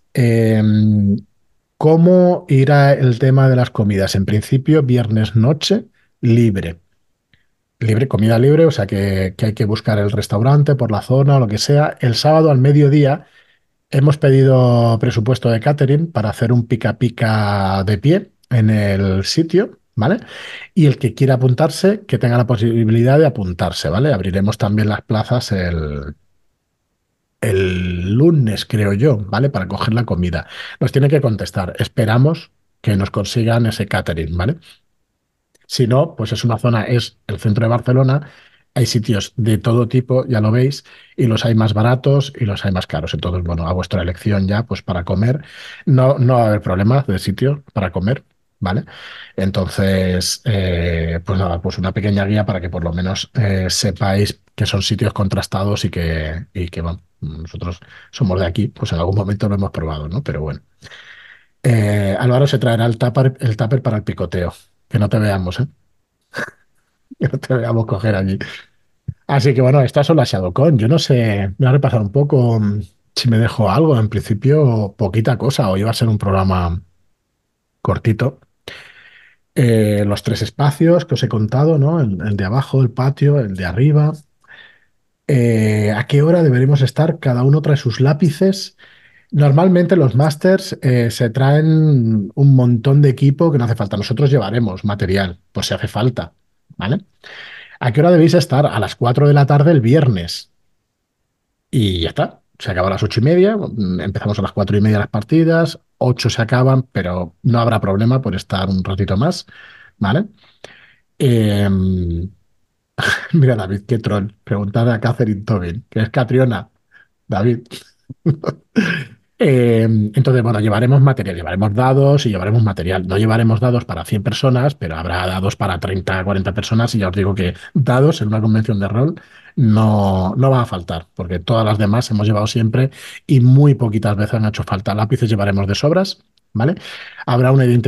¿Cómo irá el tema de las comidas? En principio, viernes noche, libre. Libre, comida libre, o sea que hay que buscar el restaurante por la zona o lo que sea. El sábado al mediodía hemos pedido presupuesto de catering para hacer un pica pica de pie en el sitio, ¿vale? Y el que quiera apuntarse, que tenga la posibilidad de apuntarse, ¿vale? Abriremos también las plazas el lunes, creo yo, ¿vale? Para coger la comida. Nos tiene que contestar. Esperamos que nos consigan ese catering, ¿vale? Si no, pues es una zona, es el centro de Barcelona. Hay sitios de todo tipo, ya lo veis, y los hay más baratos y los hay más caros. Entonces, bueno, a vuestra elección ya, pues para comer, no va a haber problemas de sitio para comer, ¿vale? Entonces, pues nada, pues una pequeña guía para que por lo menos sepáis que son sitios contrastados y que bueno, nosotros somos de aquí, pues en algún momento lo hemos probado, ¿no? Pero bueno. Álvaro se traerá el tupper para el picoteo. Que no te veamos, ¿eh? Que no te veamos coger allí. Así que bueno, estas son las ShadowCon. Yo no sé, voy a repasar un poco si me dejo algo. En principio, poquita cosa. Hoy va a ser un programa cortito. Los tres espacios que os he contado, ¿no? El de abajo, el patio, el de arriba. ¿A qué hora deberemos estar? Cada uno trae sus lápices. Normalmente los másters se traen un montón de equipo que no hace falta. Nosotros llevaremos material, pues si hace falta, ¿vale? ¿A qué hora debéis estar? A las 4 de la tarde el viernes. Y ya está. Se acaba a las 8:30. Empezamos a las 4:30 las partidas. 8 se acaban, pero no habrá problema por estar un ratito más, ¿vale? Eh, Mira, David, qué troll. Preguntad a Catherine Tobin, que es Catriona. David. Entonces, bueno, llevaremos material, llevaremos dados y llevaremos material. No llevaremos dados para 100 personas, pero habrá dados para 30, 40 personas y ya os digo que dados en una convención de rol no va a faltar, porque todas las demás hemos llevado siempre y muy poquitas veces han hecho falta. Lápices llevaremos de sobras, ¿vale? Habrá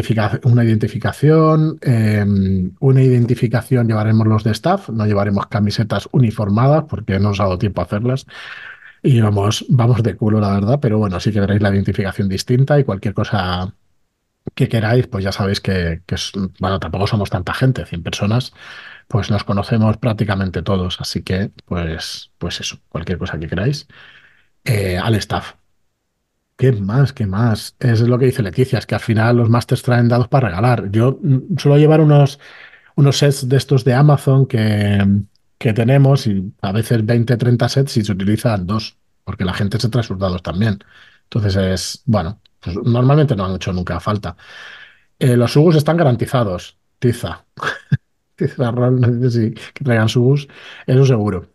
una identificación llevaremos los de staff, no llevaremos camisetas uniformadas porque no os ha dado tiempo a hacerlas. Y vamos de culo, la verdad, pero bueno, si queréis la identificación distinta y cualquier cosa que queráis, pues ya sabéis bueno, tampoco somos tanta gente, 100 personas, pues nos conocemos prácticamente todos, así que pues eso, cualquier cosa que queráis. Al staff. ¿Qué más? ¿Qué más? Es lo que dice Leticia, es que al final los masters traen dados para regalar. Yo suelo llevar unos sets de estos de Amazon que tenemos y a veces 20 30 sets y se utilizan dos, porque la gente se trae sus dados también. Entonces bueno, pues normalmente no han hecho nunca falta. Los sugus están garantizados, Tiza. Tiza Roll, no sé si que traigan sugus, eso seguro.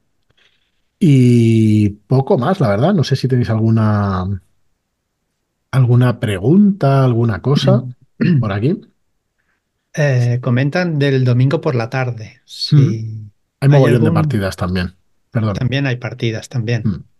Y poco más, la verdad. No sé si tenéis alguna pregunta, alguna cosa por aquí.
Comentan del domingo por la tarde.
Mm.
Si
Hay
hay
mogollón de
algún,
partidas también. Perdón.
también hay partidas también.
Mm.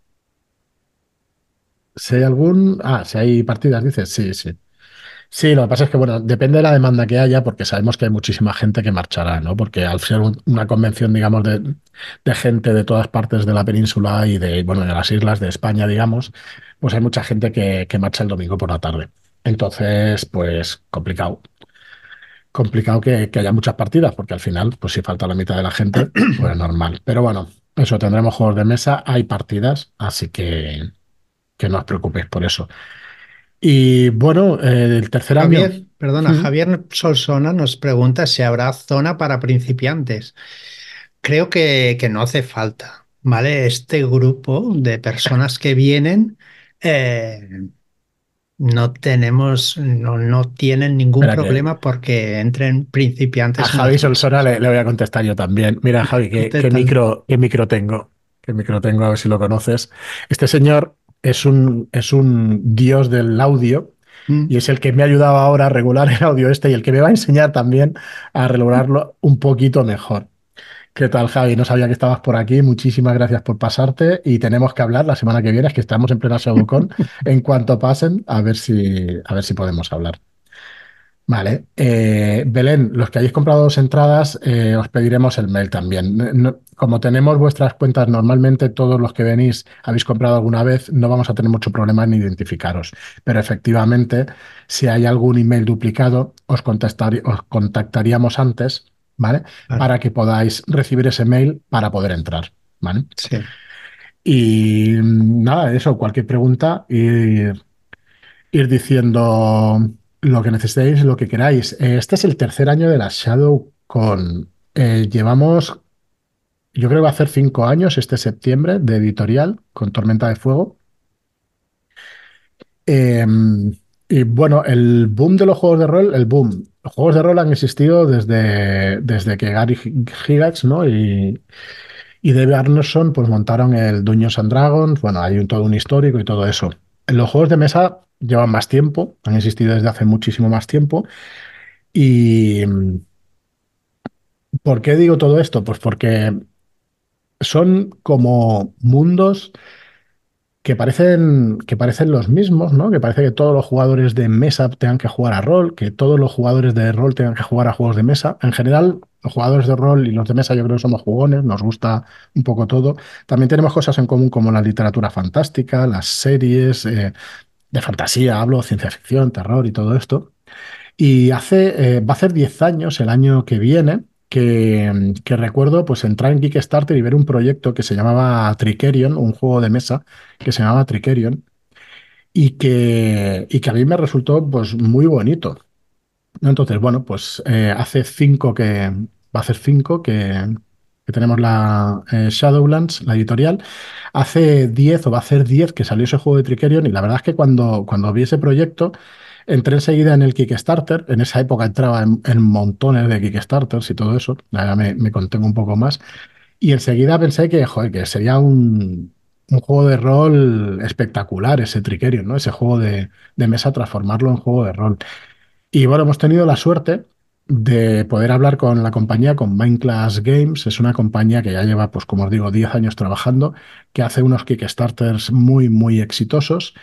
Si hay algún. Si hay partidas, dices. Sí, sí. Sí, lo que pasa es que, bueno, depende de la demanda que haya, porque sabemos que hay muchísima gente que marchará, ¿no? Porque al ser una convención, digamos, de gente de todas partes de la península y bueno, de las islas de España, digamos, pues hay mucha gente que marcha el domingo por la tarde. Entonces, pues, complicado. complicado que haya muchas partidas, porque al final, pues si falta la mitad de la gente, pues normal. Pero bueno, eso, tendremos juegos de mesa, hay partidas, así que no os preocupéis por eso. Y bueno, el tercer año.
Javier, perdona,
Mm.
Javier Solsona nos pregunta si habrá zona para principiantes. Creo que no hace falta, ¿vale? Este grupo de personas que vienen eh, no tienen ningún
Espera que
problema porque entren
a
principiantes en
Javi
las
Solsona
mesas.
le voy a contestar yo también. Mira, Javi,
Inténtalo.
qué micro tengo. Qué micro tengo, a ver si lo conoces. Este señor es un dios del audio y
Mm.
es el que me ha ayudado ahora a regular el audio este y el que me va a enseñar también a regularlo un poquito mejor. ¿Qué tal, Javi? No sabía que estabas por aquí. Muchísimas gracias por pasarte y tenemos que hablar la semana que viene, es que estamos en plena ShadowCon. En cuanto pasen, a ver si podemos hablar. Vale. Belén, los que hayáis comprado 2 entradas, os pediremos el mail también. Como tenemos vuestras cuentas, normalmente todos los que venís habéis comprado alguna vez, no vamos a tener mucho problema en identificaros. Pero efectivamente, si hay algún email duplicado, os contactaríamos antes, ¿vale?
Vale,
Para que podáis recibir ese mail para poder entrar, ¿vale?
sí.
Y nada, eso, cualquier pregunta, ir diciendo lo que necesitéis, lo que queráis. Este es el tercer año de la ShadowCon. Llevamos, yo creo que va a hacer 5 años este septiembre de editorial con Tormenta de Fuego. Eh, y bueno, el boom de los juegos de rol, el boom. Los juegos de rol han existido desde que Gary Gygax, ¿no? Y Dave Arneson pues montaron el Dungeons and Dragons. Bueno, hay todo un histórico y todo eso. Los juegos de mesa llevan más tiempo, han existido desde hace muchísimo más tiempo. ¿Y por qué digo todo esto? Pues porque son como mundos que parecen los mismos, ¿no? Que parece que todos los jugadores de mesa tengan que jugar a rol, que todos los jugadores de rol tengan que jugar a juegos de mesa. En general, los jugadores de rol y los de mesa yo creo que somos jugones, nos gusta un poco todo. También tenemos cosas en común como la literatura fantástica, las series de fantasía, hablo, ciencia ficción, terror y todo esto. Y va a hacer 10 años, el año que viene, que recuerdo pues entrar en Kickstarter y ver un proyecto que se llamaba Trickerion, un juego de mesa que se llamaba Trickerion, y que a mí me resultó pues muy bonito, ¿no? Entonces, bueno, pues hace 5 va a hacer 5 que tenemos la Shadowlands, la editorial. Hace 10 o va a hacer 10 que salió ese juego de Trickerion y la verdad es que cuando vi ese proyecto entré enseguida en el Kickstarter. En esa época entraba en montones de Kickstarters y todo eso. Ahora me contengo un poco más. Y enseguida pensé que, joder, que sería un juego de rol espectacular ese Trickerion, ¿no? Ese juego de mesa, transformarlo en juego de rol. Y bueno, hemos tenido la suerte de poder hablar con la compañía, con Mindclass Games. Es una compañía que ya lleva, pues como os digo, 10 años trabajando, que hace unos Kickstarters muy, muy exitosos.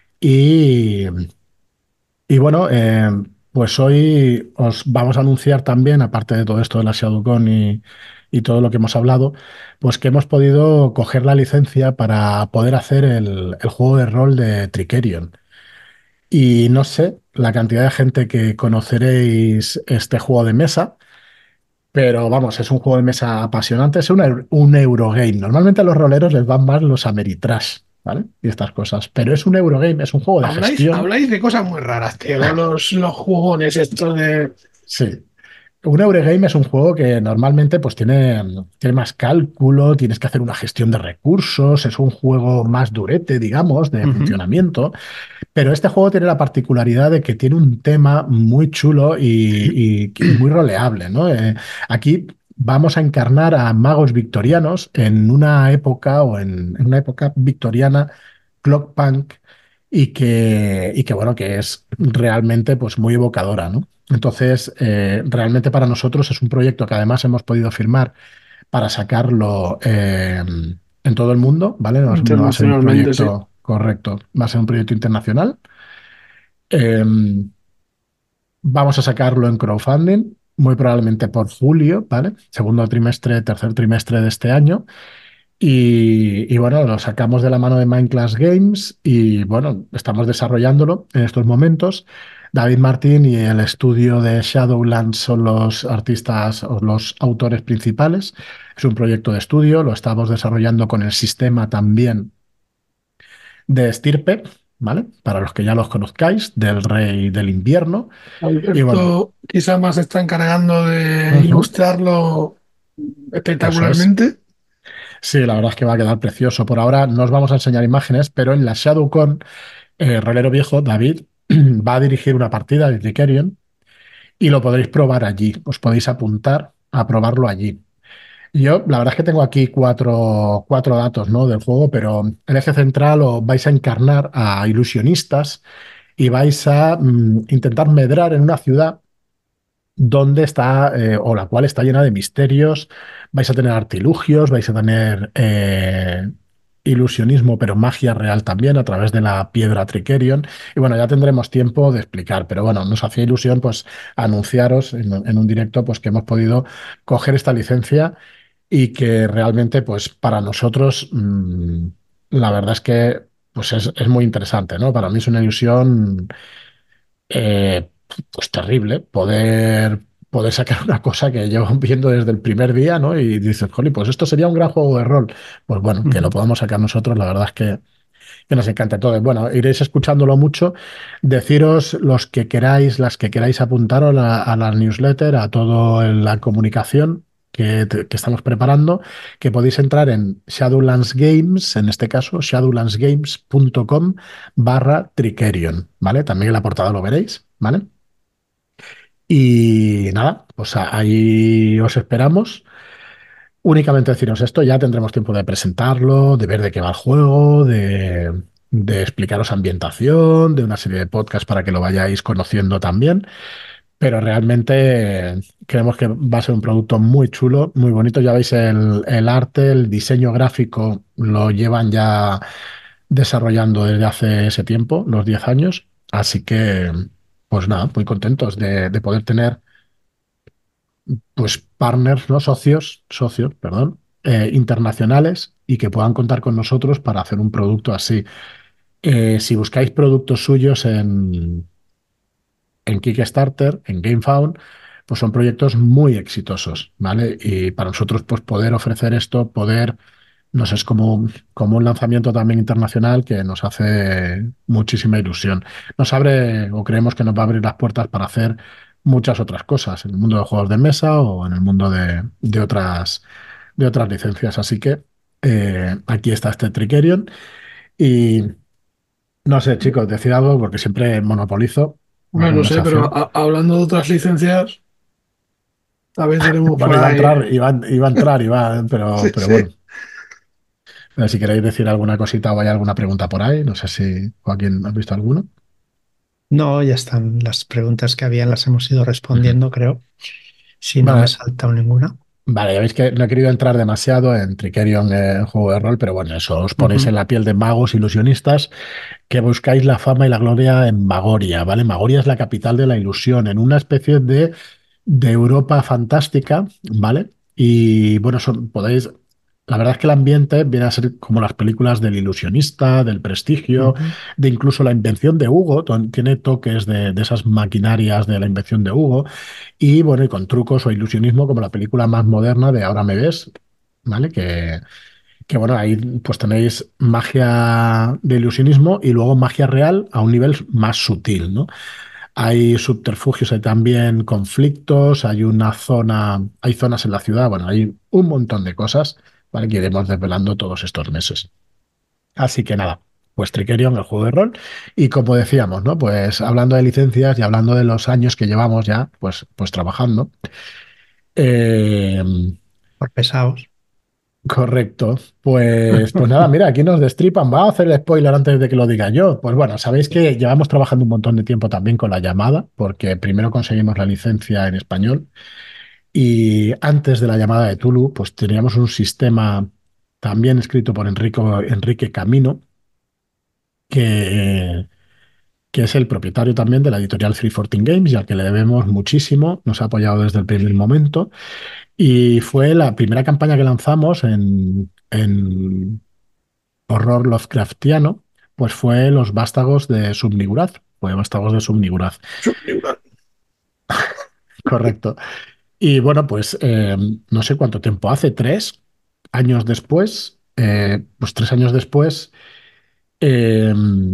Y, y bueno, pues hoy os vamos a anunciar también, aparte de todo esto de la ShadowCon y todo lo que hemos hablado, pues que hemos podido coger la licencia para poder hacer el juego de rol de Trickerion. Y no sé la cantidad de gente que conoceréis este juego de mesa, pero vamos, es un juego de mesa apasionante, es un Eurogame. Normalmente a los roleros les van más los Ameritrash, ¿vale? Y estas cosas, pero es un Eurogame, es un juego de gestión.
Habláis de cosas muy raras, tío. Los jugones estos de.
Sí. Un Eurogame es un juego que normalmente pues tiene más cálculo, tienes que hacer una gestión de recursos, es un juego más durete, digamos, de
Ujú.
funcionamiento. Pero este juego tiene la particularidad de que tiene un tema muy chulo y muy roleable, ¿no? Aquí vamos a encarnar a magos victorianos en una época en una época victoriana, clockpunk, y que bueno, que es realmente pues muy evocadora, ¿no? Entonces, realmente para nosotros es un proyecto que además hemos podido firmar para sacarlo en todo el mundo, ¿vale? No va a ser un
Internacionalmente, sí.
proyecto correcto, va a ser un proyecto internacional. Eh, Vamos a sacarlo en crowdfunding, muy probablemente por julio, ¿vale? Segundo trimestre, tercer trimestre de este año. Y bueno, lo sacamos de la mano de Mindclass Games y bueno, estamos desarrollándolo en estos momentos. David Martín y el estudio de Shadowlands son los artistas o los autores principales. Es un proyecto de estudio, lo estamos desarrollando con el sistema también de Estirpe, ¿vale? Para los que ya los conozcáis, del Rey del Invierno. Y bueno,
Alberto quizá más se está encargando de
ujú,
ilustrarlo
eso es.
espectacularmente.
Sí, la verdad es que va a quedar precioso. Por ahora no os vamos a enseñar imágenes, pero en la ShadowCon, Rolero Viejo, David, va a dirigir una partida de Tricerion y lo podréis probar allí. Os podéis apuntar a probarlo allí. Yo, la verdad es que tengo aquí cuatro datos, ¿no? Del juego, pero el eje central os vais a encarnar a ilusionistas y vais a intentar medrar en una ciudad donde está, o la cual está llena de misterios. Vais a tener artilugios, vais a tener ilusionismo, pero magia real también a través de la piedra Trickerion. Y bueno, ya tendremos tiempo de explicar, pero bueno, nos hacía ilusión pues anunciaros en un directo pues que hemos podido coger esta licencia y que realmente pues para nosotros la verdad es que pues es muy interesante, ¿no? Para mí es una ilusión eh, pues terrible poder sacar una cosa que llevo viendo desde el primer día, ¿no? Y dices, jolly, pues esto sería un gran juego de rol. Pues bueno, que lo
Ujú.
podamos sacar nosotros, la verdad es que nos encanta. Entonces, bueno, iréis escuchándolo mucho. Deciros los que queráis, las que queráis apuntaros a la newsletter, a toda la comunicación que estamos preparando, que podéis entrar en Shadowlands Games, en este caso, shadowlandsgames.com/Trickerion, ¿vale? También en la portada lo veréis, ¿vale? Y nada, pues ahí os esperamos. Únicamente deciros esto, ya tendremos tiempo de presentarlo, de ver de qué va el juego, de explicaros ambientación, de una serie de podcasts para que lo vayáis conociendo también. Pero realmente creemos que va a ser un producto muy chulo, muy bonito. Ya veis el arte, el diseño gráfico lo llevan ya desarrollando desde hace ese tiempo, los 10 años. Así que, pues nada, muy contentos de poder tener pues partners, ¿no? Socios, perdón, internacionales y que puedan contar con nosotros para hacer un producto así. Si buscáis productos suyos en Kickstarter, en GameFound, pues son proyectos muy exitosos, ¿vale? Y para nosotros, pues poder ofrecer esto, poder, no sé, es como un lanzamiento también internacional que nos hace muchísima ilusión. Nos abre, o creemos que nos va a abrir las puertas para hacer muchas otras cosas en el mundo de juegos de mesa o en el mundo de otras licencias. Así que aquí está este Trickerion. Y no sé, chicos, decid algo porque siempre monopolizo la
Bueno, no sé, pero
conversación.
hablando de otras licencias, también tenemos
Bueno,
por
iba a
ahí.
entrar, iba a entrar,
Sí,
pero
sí.
bueno. Si queréis decir alguna cosita o hay alguna pregunta por ahí, no sé si Joaquín, ¿has visto alguno?
No, ya están las preguntas que habían, las hemos ido
Ujú.
respondiendo, creo. Si no me ha
Vale,
saltado ninguna.
vale, ya veis que no he querido entrar demasiado en Trickerion, juego de rol, pero bueno, eso, os ponéis
Ujú,
en la piel de magos ilusionistas que buscáis la fama y la gloria en Magoria, ¿vale? Magoria es la capital de la ilusión, en una especie de Europa fantástica, ¿vale? Y bueno, podéis. La verdad es que el ambiente viene a ser como las películas del ilusionista, del prestigio,
ujú,
de incluso la invención de Hugo. Tiene toques de esas maquinarias de la invención de Hugo. Y bueno, y con trucos o ilusionismo como la película más moderna de Ahora me ves, ¿vale? Que bueno, ahí pues tenéis magia de ilusionismo y luego magia real a un nivel más sutil, ¿no? Hay subterfugios, hay también conflictos, hay zonas en la ciudad, bueno, hay un montón de cosas, ¿vale? Que iremos desvelando todos estos meses. Así que nada, pues Trickerion, el juego de rol. Y como decíamos, ¿no? Pues hablando de licencias y hablando de los años que llevamos ya, pues trabajando. eh,
por pesados.
Correcto. Pues nada, mira, aquí nos destripan. Va a hacer el spoiler antes de que lo diga yo. Pues bueno, sabéis que llevamos trabajando un montón de tiempo también con la llamada, porque primero conseguimos la licencia en español y antes de la llamada de Tulu, pues teníamos un sistema también escrito por Enrique Camino, que, que es el propietario también de la editorial 314 Games y al que le debemos muchísimo. Nos ha apoyado desde el primer momento. Y fue la primera campaña que lanzamos en horror Lovecraftiano, pues fue Los Vástagos de Subniguraz. fue Vástagos de Subniguraz.
Subnigural.
Correcto. Y bueno, pues no sé cuánto tiempo hace, 3 años después, pues 3 años después, eh,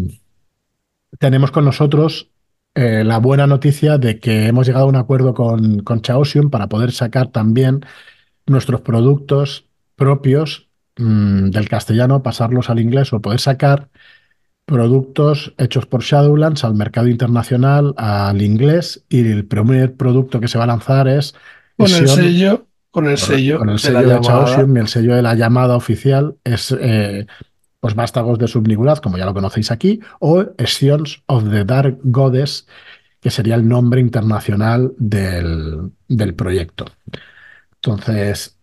tenemos con nosotros la buena noticia de que hemos llegado a un acuerdo con Chaosium para poder sacar también nuestros productos propios del castellano, pasarlos al inglés o poder sacar productos hechos por Shadowlands al mercado internacional, al inglés, y el primer producto que se va a lanzar es Sion,
Con el
con
sello
el
de la
sello de
llamada.
Chaosium y el sello de la llamada oficial es pues Vástagos de Subniguraz, como ya lo conocéis aquí, o Sions of the Dark Goddess, que sería el nombre internacional del proyecto. Entonces,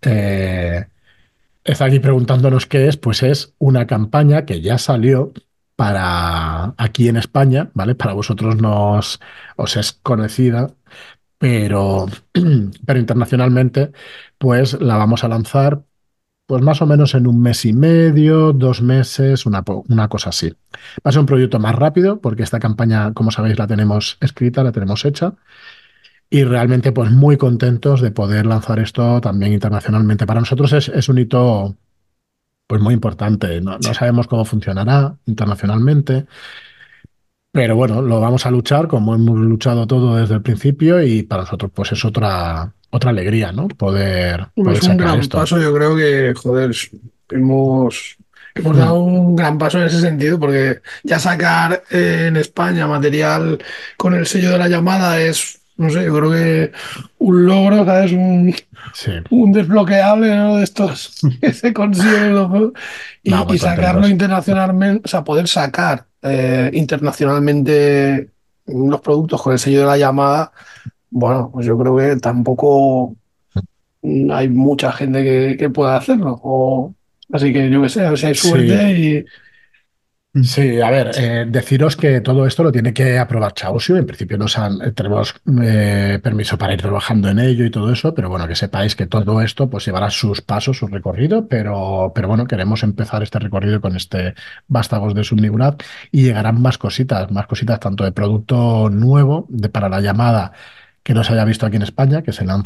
está aquí preguntándonos qué es, pues es una campaña que ya salió para aquí en España, ¿vale? Para vosotros no os es conocida, pero, pero internacionalmente, pues la vamos a lanzar pues más o menos en 1 mes y medio, 2 meses, una cosa así. Va a ser un proyecto más rápido porque esta campaña, como sabéis, la tenemos escrita, la tenemos hecha y realmente pues muy contentos de poder lanzar esto también internacionalmente. Para nosotros es un hito pues muy importante. No sabemos cómo funcionará internacionalmente, pero bueno, lo vamos a luchar como hemos luchado todo desde el principio y para nosotros pues es otra alegría, ¿no? Poder
Es un
sacar
gran
esto.
paso, yo creo que, joder, hemos, hemos
Hmm.
dado un gran paso en ese sentido, porque ya sacar en España material con el sello de la llamada es, no sé, yo creo que un logro, ¿sabes?
Sí,
Un desbloqueable, ¿no? De estos que se consiguen en los juegos.
no, muy
Y sacarlo
contentos.
internacionalmente, o sea, poder sacar internacionalmente los productos con el sello de la llamada, bueno, pues yo creo que tampoco hay mucha gente que pueda hacerlo. Así que yo qué sé, a ver si hay
Sí,
suerte y
Mm.
sí, a ver, deciros que todo esto lo tiene que aprobar Chaosio. En principio tenemos permiso para ir trabajando en ello y todo eso, pero bueno, que sepáis que todo esto pues llevará sus pasos, su recorrido, pero bueno, queremos empezar este recorrido con este Vástagos de Subniguraz y llegarán más cositas tanto de producto nuevo para la llamada que no se haya visto aquí en España,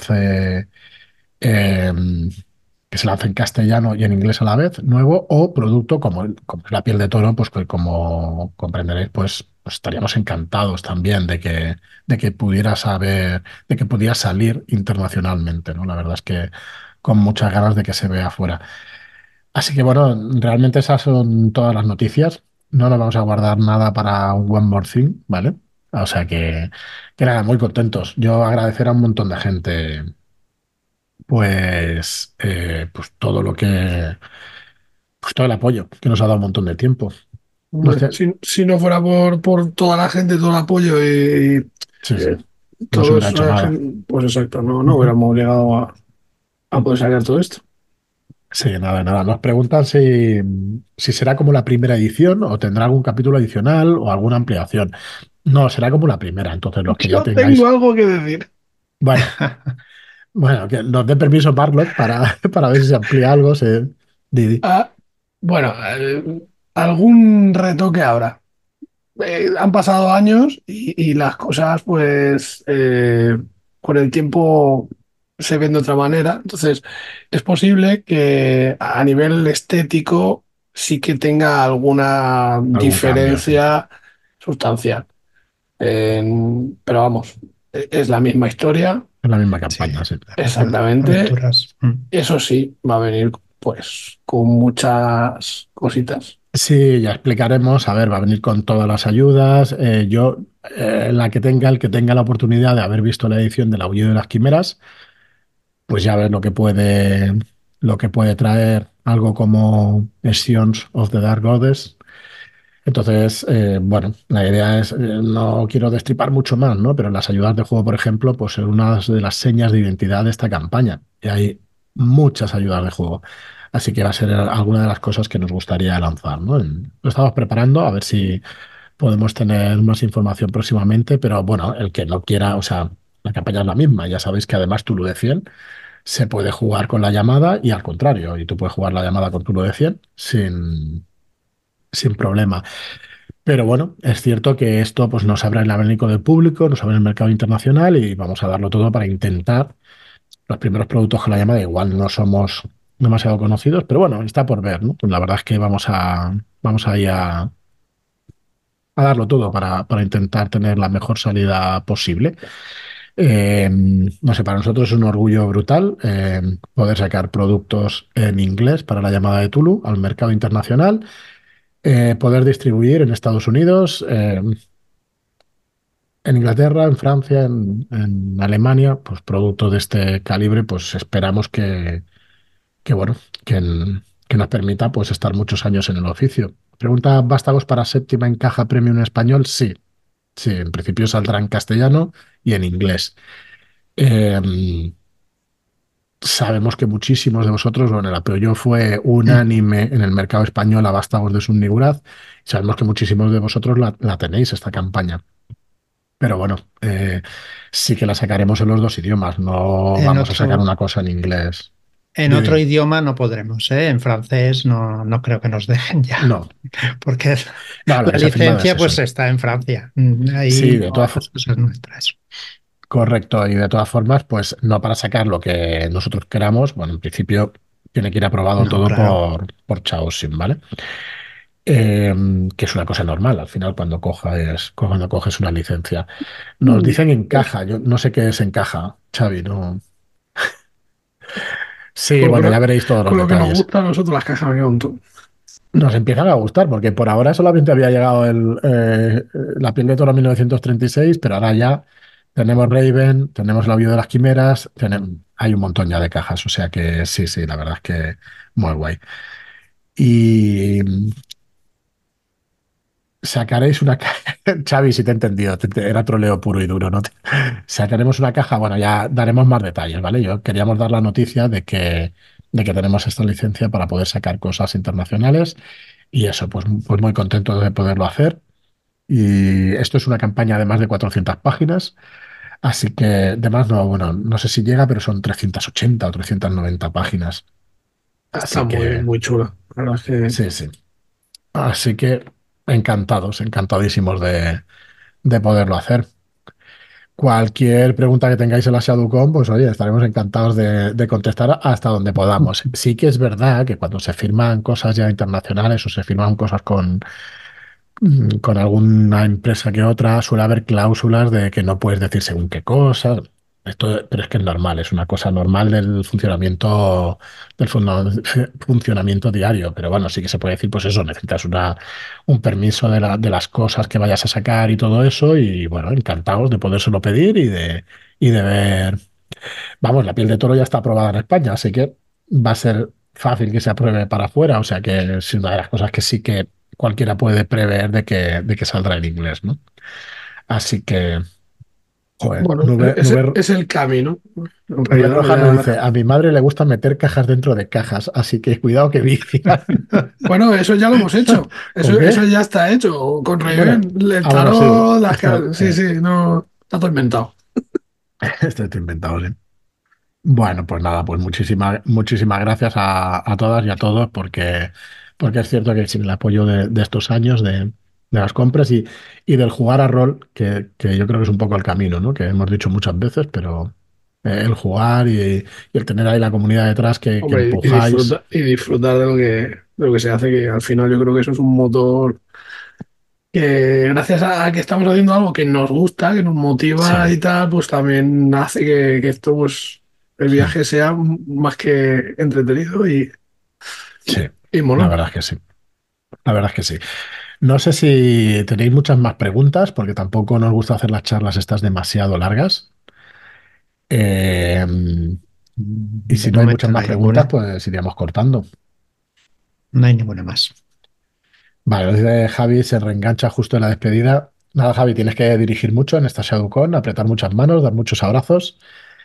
eh, que se lance en castellano y en inglés a la vez, nuevo, o producto como es la piel de toro, pues que como comprenderéis, pues estaríamos encantados también de que pudiera saber, de que pudiera salir internacionalmente, ¿no? La verdad es que con muchas ganas de que se vea afuera. Así que bueno, realmente esas son todas las noticias. No nos vamos a guardar nada para un One More Thing, ¿vale? O sea que nada, muy contentos. Yo agradecer a un montón de gente pues todo pues todo el apoyo que nos ha dado un montón de tiempo. No
hombre,
sé,
si no fuera por toda la gente, todo el apoyo
sí, sí, no se hubiera
todos,
hecho nada.
pues exacto, no
Ujú.
hubiéramos llegado a poder sacar todo esto.
Sí, nada, nada. Nos preguntan si será como la primera edición o tendrá algún capítulo adicional o alguna ampliación. No, será como la primera. Entonces, los que ya
Yo tengo
tengáis,
algo que decir.
bueno, bueno, que nos dé permiso Barlock para ver si se amplía algo. Didi.
Ah, bueno, algún retoque ahora. Han pasado años y las cosas, pues, con el tiempo se ven de otra manera. Entonces, es posible que a nivel estético sí que tenga alguna
Algún cambio, sí.
diferencia sustancial. Pero vamos, es la misma historia,
Es la misma
Sí,
campaña, sí.
las
exactamente.
aventuras. Mm.
Eso sí, va a venir, pues, con muchas cositas.
Sí, ya explicaremos. A ver, va a venir con todas las ayudas. El que tenga la oportunidad de haber visto la edición del Aullido de las Quimeras, pues ya ver lo que puede traer algo como Sions of the Dark Goddess. Entonces, bueno, la idea es, no quiero destripar mucho más, ¿no? Pero las ayudas de juego, por ejemplo, pues son una de las señas de identidad de esta campaña. Y hay muchas ayudas de juego. Así que va a ser alguna de las cosas que nos gustaría lanzar, ¿no? Lo estamos preparando, a ver si podemos tener más información próximamente, pero bueno, el que no quiera, o sea, la campaña es la misma. Ya sabéis que además Tulu de 100 se puede jugar con la llamada y al contrario, y tú puedes jugar la llamada con Tulu de 100 sin problema. Pero bueno, es cierto que esto pues, nos abre el abanico del público, nos abre el mercado internacional y vamos a darlo todo para intentar los primeros productos con la llamada. Igual no somos demasiado conocidos, pero bueno, está por ver, ¿no? Pues la verdad es que vamos a ir a darlo todo para intentar tener la mejor salida posible. No sé, para nosotros es un orgullo brutal poder sacar productos en inglés para la llamada de Tulu al mercado internacional, poder distribuir en Estados Unidos, en Inglaterra, en Francia, en Alemania, pues productos de este calibre, pues esperamos que bueno, que nos permita pues estar muchos años en el oficio. Pregunta, ¿vástagos para séptima en caja premium en español? Sí, sí, en principio saldrá en castellano y en inglés. Eh, Sabemos que muchísimos de vosotros, bueno, el apoyo fue unánime en el mercado español a Vástagos de Subniguraz, y sabemos que muchísimos de vosotros la tenéis, esta campaña. Pero bueno, sí que la sacaremos en los dos idiomas, no
En
vamos a sacar
otro,
una cosa en inglés.
en
Dime,
otro
dime.
idioma no podremos, ¿eh? En francés no creo que nos dejen ya,
No,
porque
no, lo
la
que se ha firmado es
licencia pues
eso.
está en Francia.
Sí,
Ahí
de
no,
todas
las cosas nuestras.
correcto, y de todas formas, pues no para sacar lo que nosotros queramos, bueno, en principio tiene que ir aprobado
No,
todo
claro.
por Chaosim, ¿vale? Que es una cosa normal al final cuando coges una licencia. Nos dicen
Pues,
encaja, yo no sé qué es encaja, Xavi, no. Sí,
con lo que,
bueno, ya veréis todos los
con lo que nos
detalles.
gusta a nosotros las cajas me montón.
Nos empiezan a gustar porque por ahora solamente había llegado la piel de toro 1936, pero ahora ya tenemos Raven, tenemos la vida de las quimeras, hay un montón ya de cajas, o sea que sí, sí, la verdad es que muy guay. Y sacaréis una caja, Xavi, si te he entendido, era troleo puro y duro, ¿no? Sacaremos una caja, bueno, ya daremos más detalles, ¿vale? Yo queríamos dar la noticia de que tenemos esta licencia para poder sacar cosas internacionales y eso, pues muy contento de poderlo hacer. Y esto es una campaña de más de 400 páginas, así que de más no, bueno, no sé si llega, pero son 380 o 390 páginas.
Está
Así
muy,
que,
muy chula. La verdad es que,
sí, sí. Así que encantados, encantadísimos de poderlo hacer. Cualquier pregunta que tengáis en la ShadowCon, pues oye, estaremos encantados de contestar hasta donde podamos. Sí que es verdad que cuando se firman cosas ya internacionales o se firman cosas con alguna empresa que otra, suele haber cláusulas de que no puedes decir según qué cosas. Esto, pero es que es normal, es una cosa normal del funcionamiento diario. Pero bueno, sí que se puede decir, pues eso, necesitas un permiso de las cosas que vayas a sacar y todo eso. Y bueno, encantados de podérselo pedir y de ver. Vamos, la piel de toro ya está aprobada en España, así que va a ser fácil que se apruebe para afuera. O sea que es una de las cosas que sí que cualquiera puede prever de que saldrá en inglés, ¿no? Así que, joder,
bueno, es el camino. En
Nube
realidad,
Roja nos dice,
ya.
a mi madre le gusta meter cajas dentro de cajas, así que cuidado que vicia.
Bueno, eso ya lo hemos hecho.
¿Con
Eso
qué?
ya está hecho. Con
Bueno,
Raven, el
bueno, sí.
tarot,
Esto,
sí, sí, no. Está todo inventado.
esto está inventado, sí. Bueno, pues nada, pues muchísimas gracias a todas y a todos porque es cierto que sin el apoyo de estos años de las compras y del jugar a rol, que yo creo que es un poco el camino, ¿no? Que hemos dicho muchas veces, pero el jugar y el tener ahí la comunidad detrás que
Hombre,
empujáis.
y disfrutar de lo que se hace, que al final yo creo que eso es un motor que gracias a que estamos haciendo algo que nos gusta, que nos
Sí,
motiva y tal, pues también hace que esto, pues, el
mm,
viaje sea más que entretenido
sí,
y
la
molón.
verdad es que sí. La verdad es que sí. No sé si tenéis muchas más preguntas, porque tampoco nos gusta hacer las charlas estas demasiado largas. Eh, y
De
si no hay muchas
momento no
más
hay
preguntas,
ninguna.
pues iríamos cortando.
No hay ninguna más.
Vale, dice Javi se reengancha justo en la despedida. Nada, Javi, tienes que dirigir mucho en esta ShadowCon, apretar muchas manos, dar muchos abrazos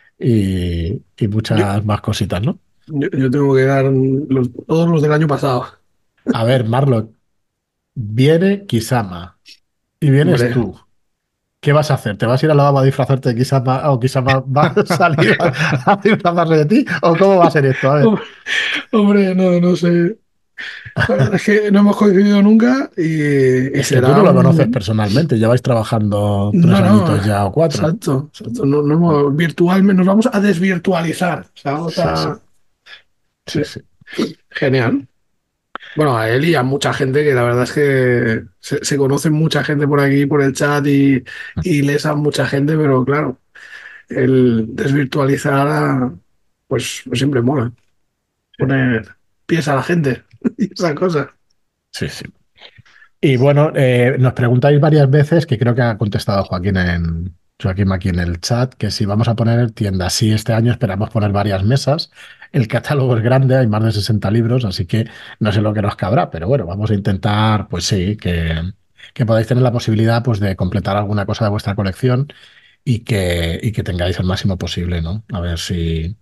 y
Yo,
muchas más cositas, ¿no?
yo tengo que dar todos los del año pasado.
A ver, Marlon, viene Kisama y vienes
Hombre,
tú. ¿Qué vas a hacer? ¿Te vas a ir al lavabo a disfrazarte de Kisama o Kisama va a salir a disfrazarse de ti? ¿O cómo va a ser esto? A ver.
hombre, hombre, no sé. La verdad es que no hemos coincidido nunca y
Es que tú
será
no lo conoces
un...
personalmente, ya vais trabajando tres
No, no,
añitos ya o cuatro.
exacto, exacto. No, virtualmente nos vamos a desvirtualizar. O sea, vamos
Sí, sí,
a...
sí, sí.
Genial. Bueno, a él y a mucha gente que la verdad es que se conoce mucha gente por aquí, por el chat y lees a mucha gente, pero claro, el desvirtualizar pues siempre mola. Poner pies a la gente y esa cosa.
Sí, sí. Y bueno, nos preguntáis varias veces, que creo que ha contestado Joaquín aquí en el chat, que si vamos a poner tiendas. Sí, este año esperamos poner varias mesas. El catálogo es grande, hay más de 60 libros, así que no sé lo que nos cabrá, pero bueno, vamos a intentar, pues sí, que podáis tener la posibilidad pues, de completar alguna cosa de vuestra colección y que tengáis el máximo posible, ¿no? A ver si,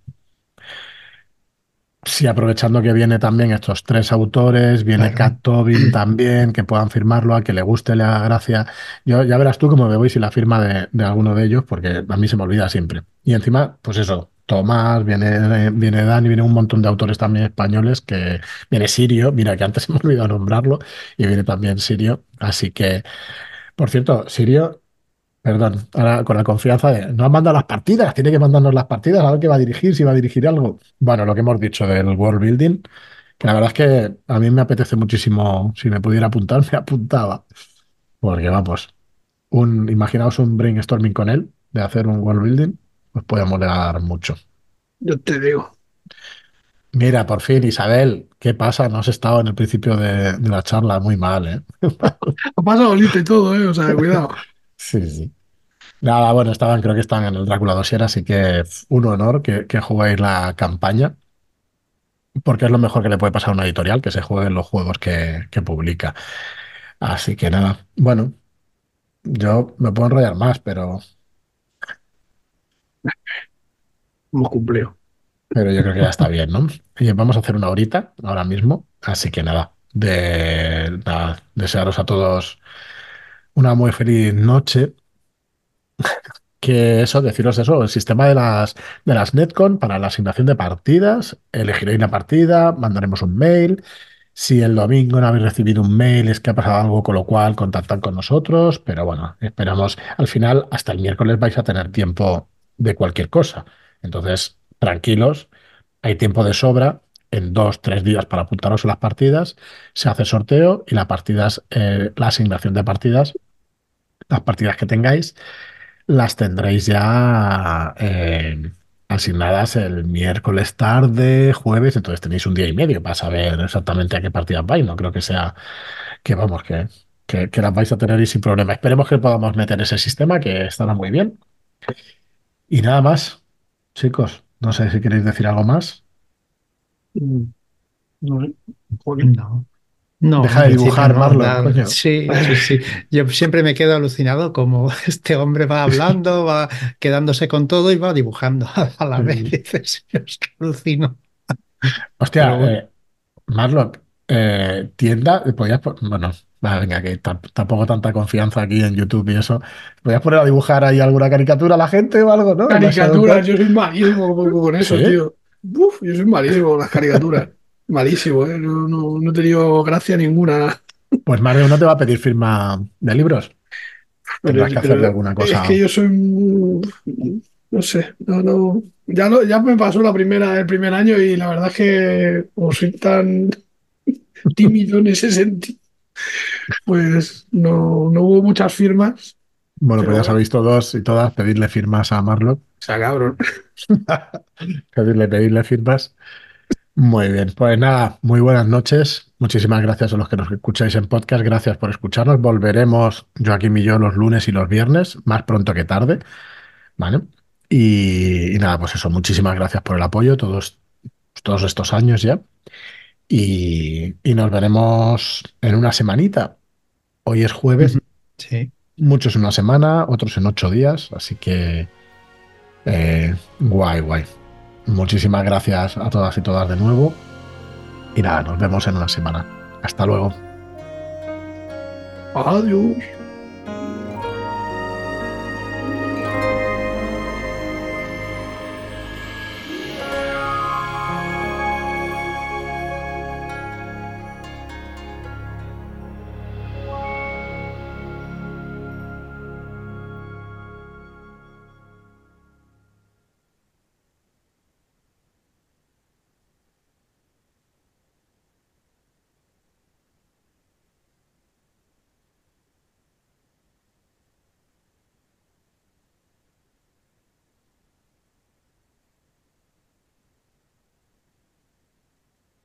sí, aprovechando que viene también estos tres autores, viene
Claro.
Cat Tobin también, que puedan firmarlo, a que le guste, le haga gracia. Yo ya verás tú cómo me voy si la firma de alguno de ellos, porque a mí se me olvida siempre. Y encima, pues eso, Tomás, viene Dani, viene un montón de autores también españoles, que viene Sirio, mira que antes se me olvidó nombrarlo, y viene también Sirio. Así que, por cierto, Sirio, perdón, ahora con la confianza de, no han mandado las partidas, tiene que mandarnos las partidas, a ver qué va a dirigir, si va a dirigir algo. Bueno, lo que hemos dicho del world building, que la verdad es que a mí me apetece muchísimo, si me pudiera apuntar, me apuntaba. Porque vamos, imaginaos un brainstorming con él, de hacer un world building, pues puede molar mucho.
Yo te digo.
Mira, por fin, Isabel, ¿qué pasa? No has estado en el principio de la charla muy mal, ¿eh?
Ha pasado lista y todo, ¿eh? O sea, cuidado.
Sí, sí. Nada, bueno, creo que estaban en el Drácula Dossier, así que un honor que juguéis la campaña, porque es lo mejor que le puede pasar a una editorial, que se jueguen los juegos que publica. Así que nada, bueno, yo me puedo enrollar más,
Hemos cumplido.
pero yo creo que ya está bien, ¿no? Y vamos a hacer una horita ahora mismo, así que nada, desearos a todos una muy feliz noche. Que eso, deciros eso, el sistema de las Netcon para la asignación de partidas, elegiréis la partida, mandaremos un mail. Si el domingo no habéis recibido un mail es que ha pasado algo, con lo cual contactad con nosotros, pero bueno, esperamos, al final hasta el miércoles vais a tener tiempo de cualquier cosa. Entonces, tranquilos, hay tiempo de sobra. En 2, 3 días para apuntaros a las partidas, se hace sorteo y la asignación de partidas, las partidas que tengáis las tendréis ya asignadas el miércoles tarde, jueves, entonces tenéis un día y medio para saber exactamente a qué partidas vais. No creo que sea que vamos, que las vais a tener y sin problema. Esperemos que podamos meter ese sistema, que estará muy bien. Y nada más, chicos, no sé si queréis decir algo más.
Mm, No sé. Joder.
No, no,
Deja
en
de
principio
dibujar,
no.
Marlon, coño.
Sí, sí, sí. Yo siempre me quedo alucinado como este hombre va hablando, va quedándose con todo y va dibujando a la vez. Dices, "Dios, qué alucino". Pero
Hostia,
bueno,
Marlock, tienda, bueno, venga, que tampoco tanta confianza aquí en YouTube y eso. ¿Podías poner a dibujar ahí alguna caricatura a la gente o algo, no? En la
Caricaturas,
Shadowcon.
yo soy malísimo con eso,
Sí,
tío. Uf, yo soy malísimo con las caricaturas. Malísimo, ¿eh? No he tenido gracia ninguna.
pues más de uno te va a pedir firma de libros.
Pero,
Tendrás que hacerle
pero
alguna
es que
cosa.
yo soy. No sé, no. Ya me pasó el primer año y la verdad es que como soy tan tímido en ese sentido, pues no hubo muchas firmas,
Bueno, pues
pero
ya
bueno,
sabéis todos y todas pedirle firmas a Marlock.
o sea, cabrón.
Pedirle firmas. Muy bien, pues nada, muy buenas noches. Muchísimas gracias a los que nos escucháis en podcast. Gracias por escucharnos. Volveremos, Joaquín y yo, los lunes y los viernes, más pronto que tarde, ¿vale? Y nada, pues eso, muchísimas gracias por el apoyo todos estos años ya. Y nos veremos en una semanita. Hoy es
ujú,
jueves,
sí.
muchos en una semana, otros en 8 días, así que guay, guay. Muchísimas gracias a todas y todas de nuevo. Y nada, nos vemos en una semana. Hasta luego.
Adiós.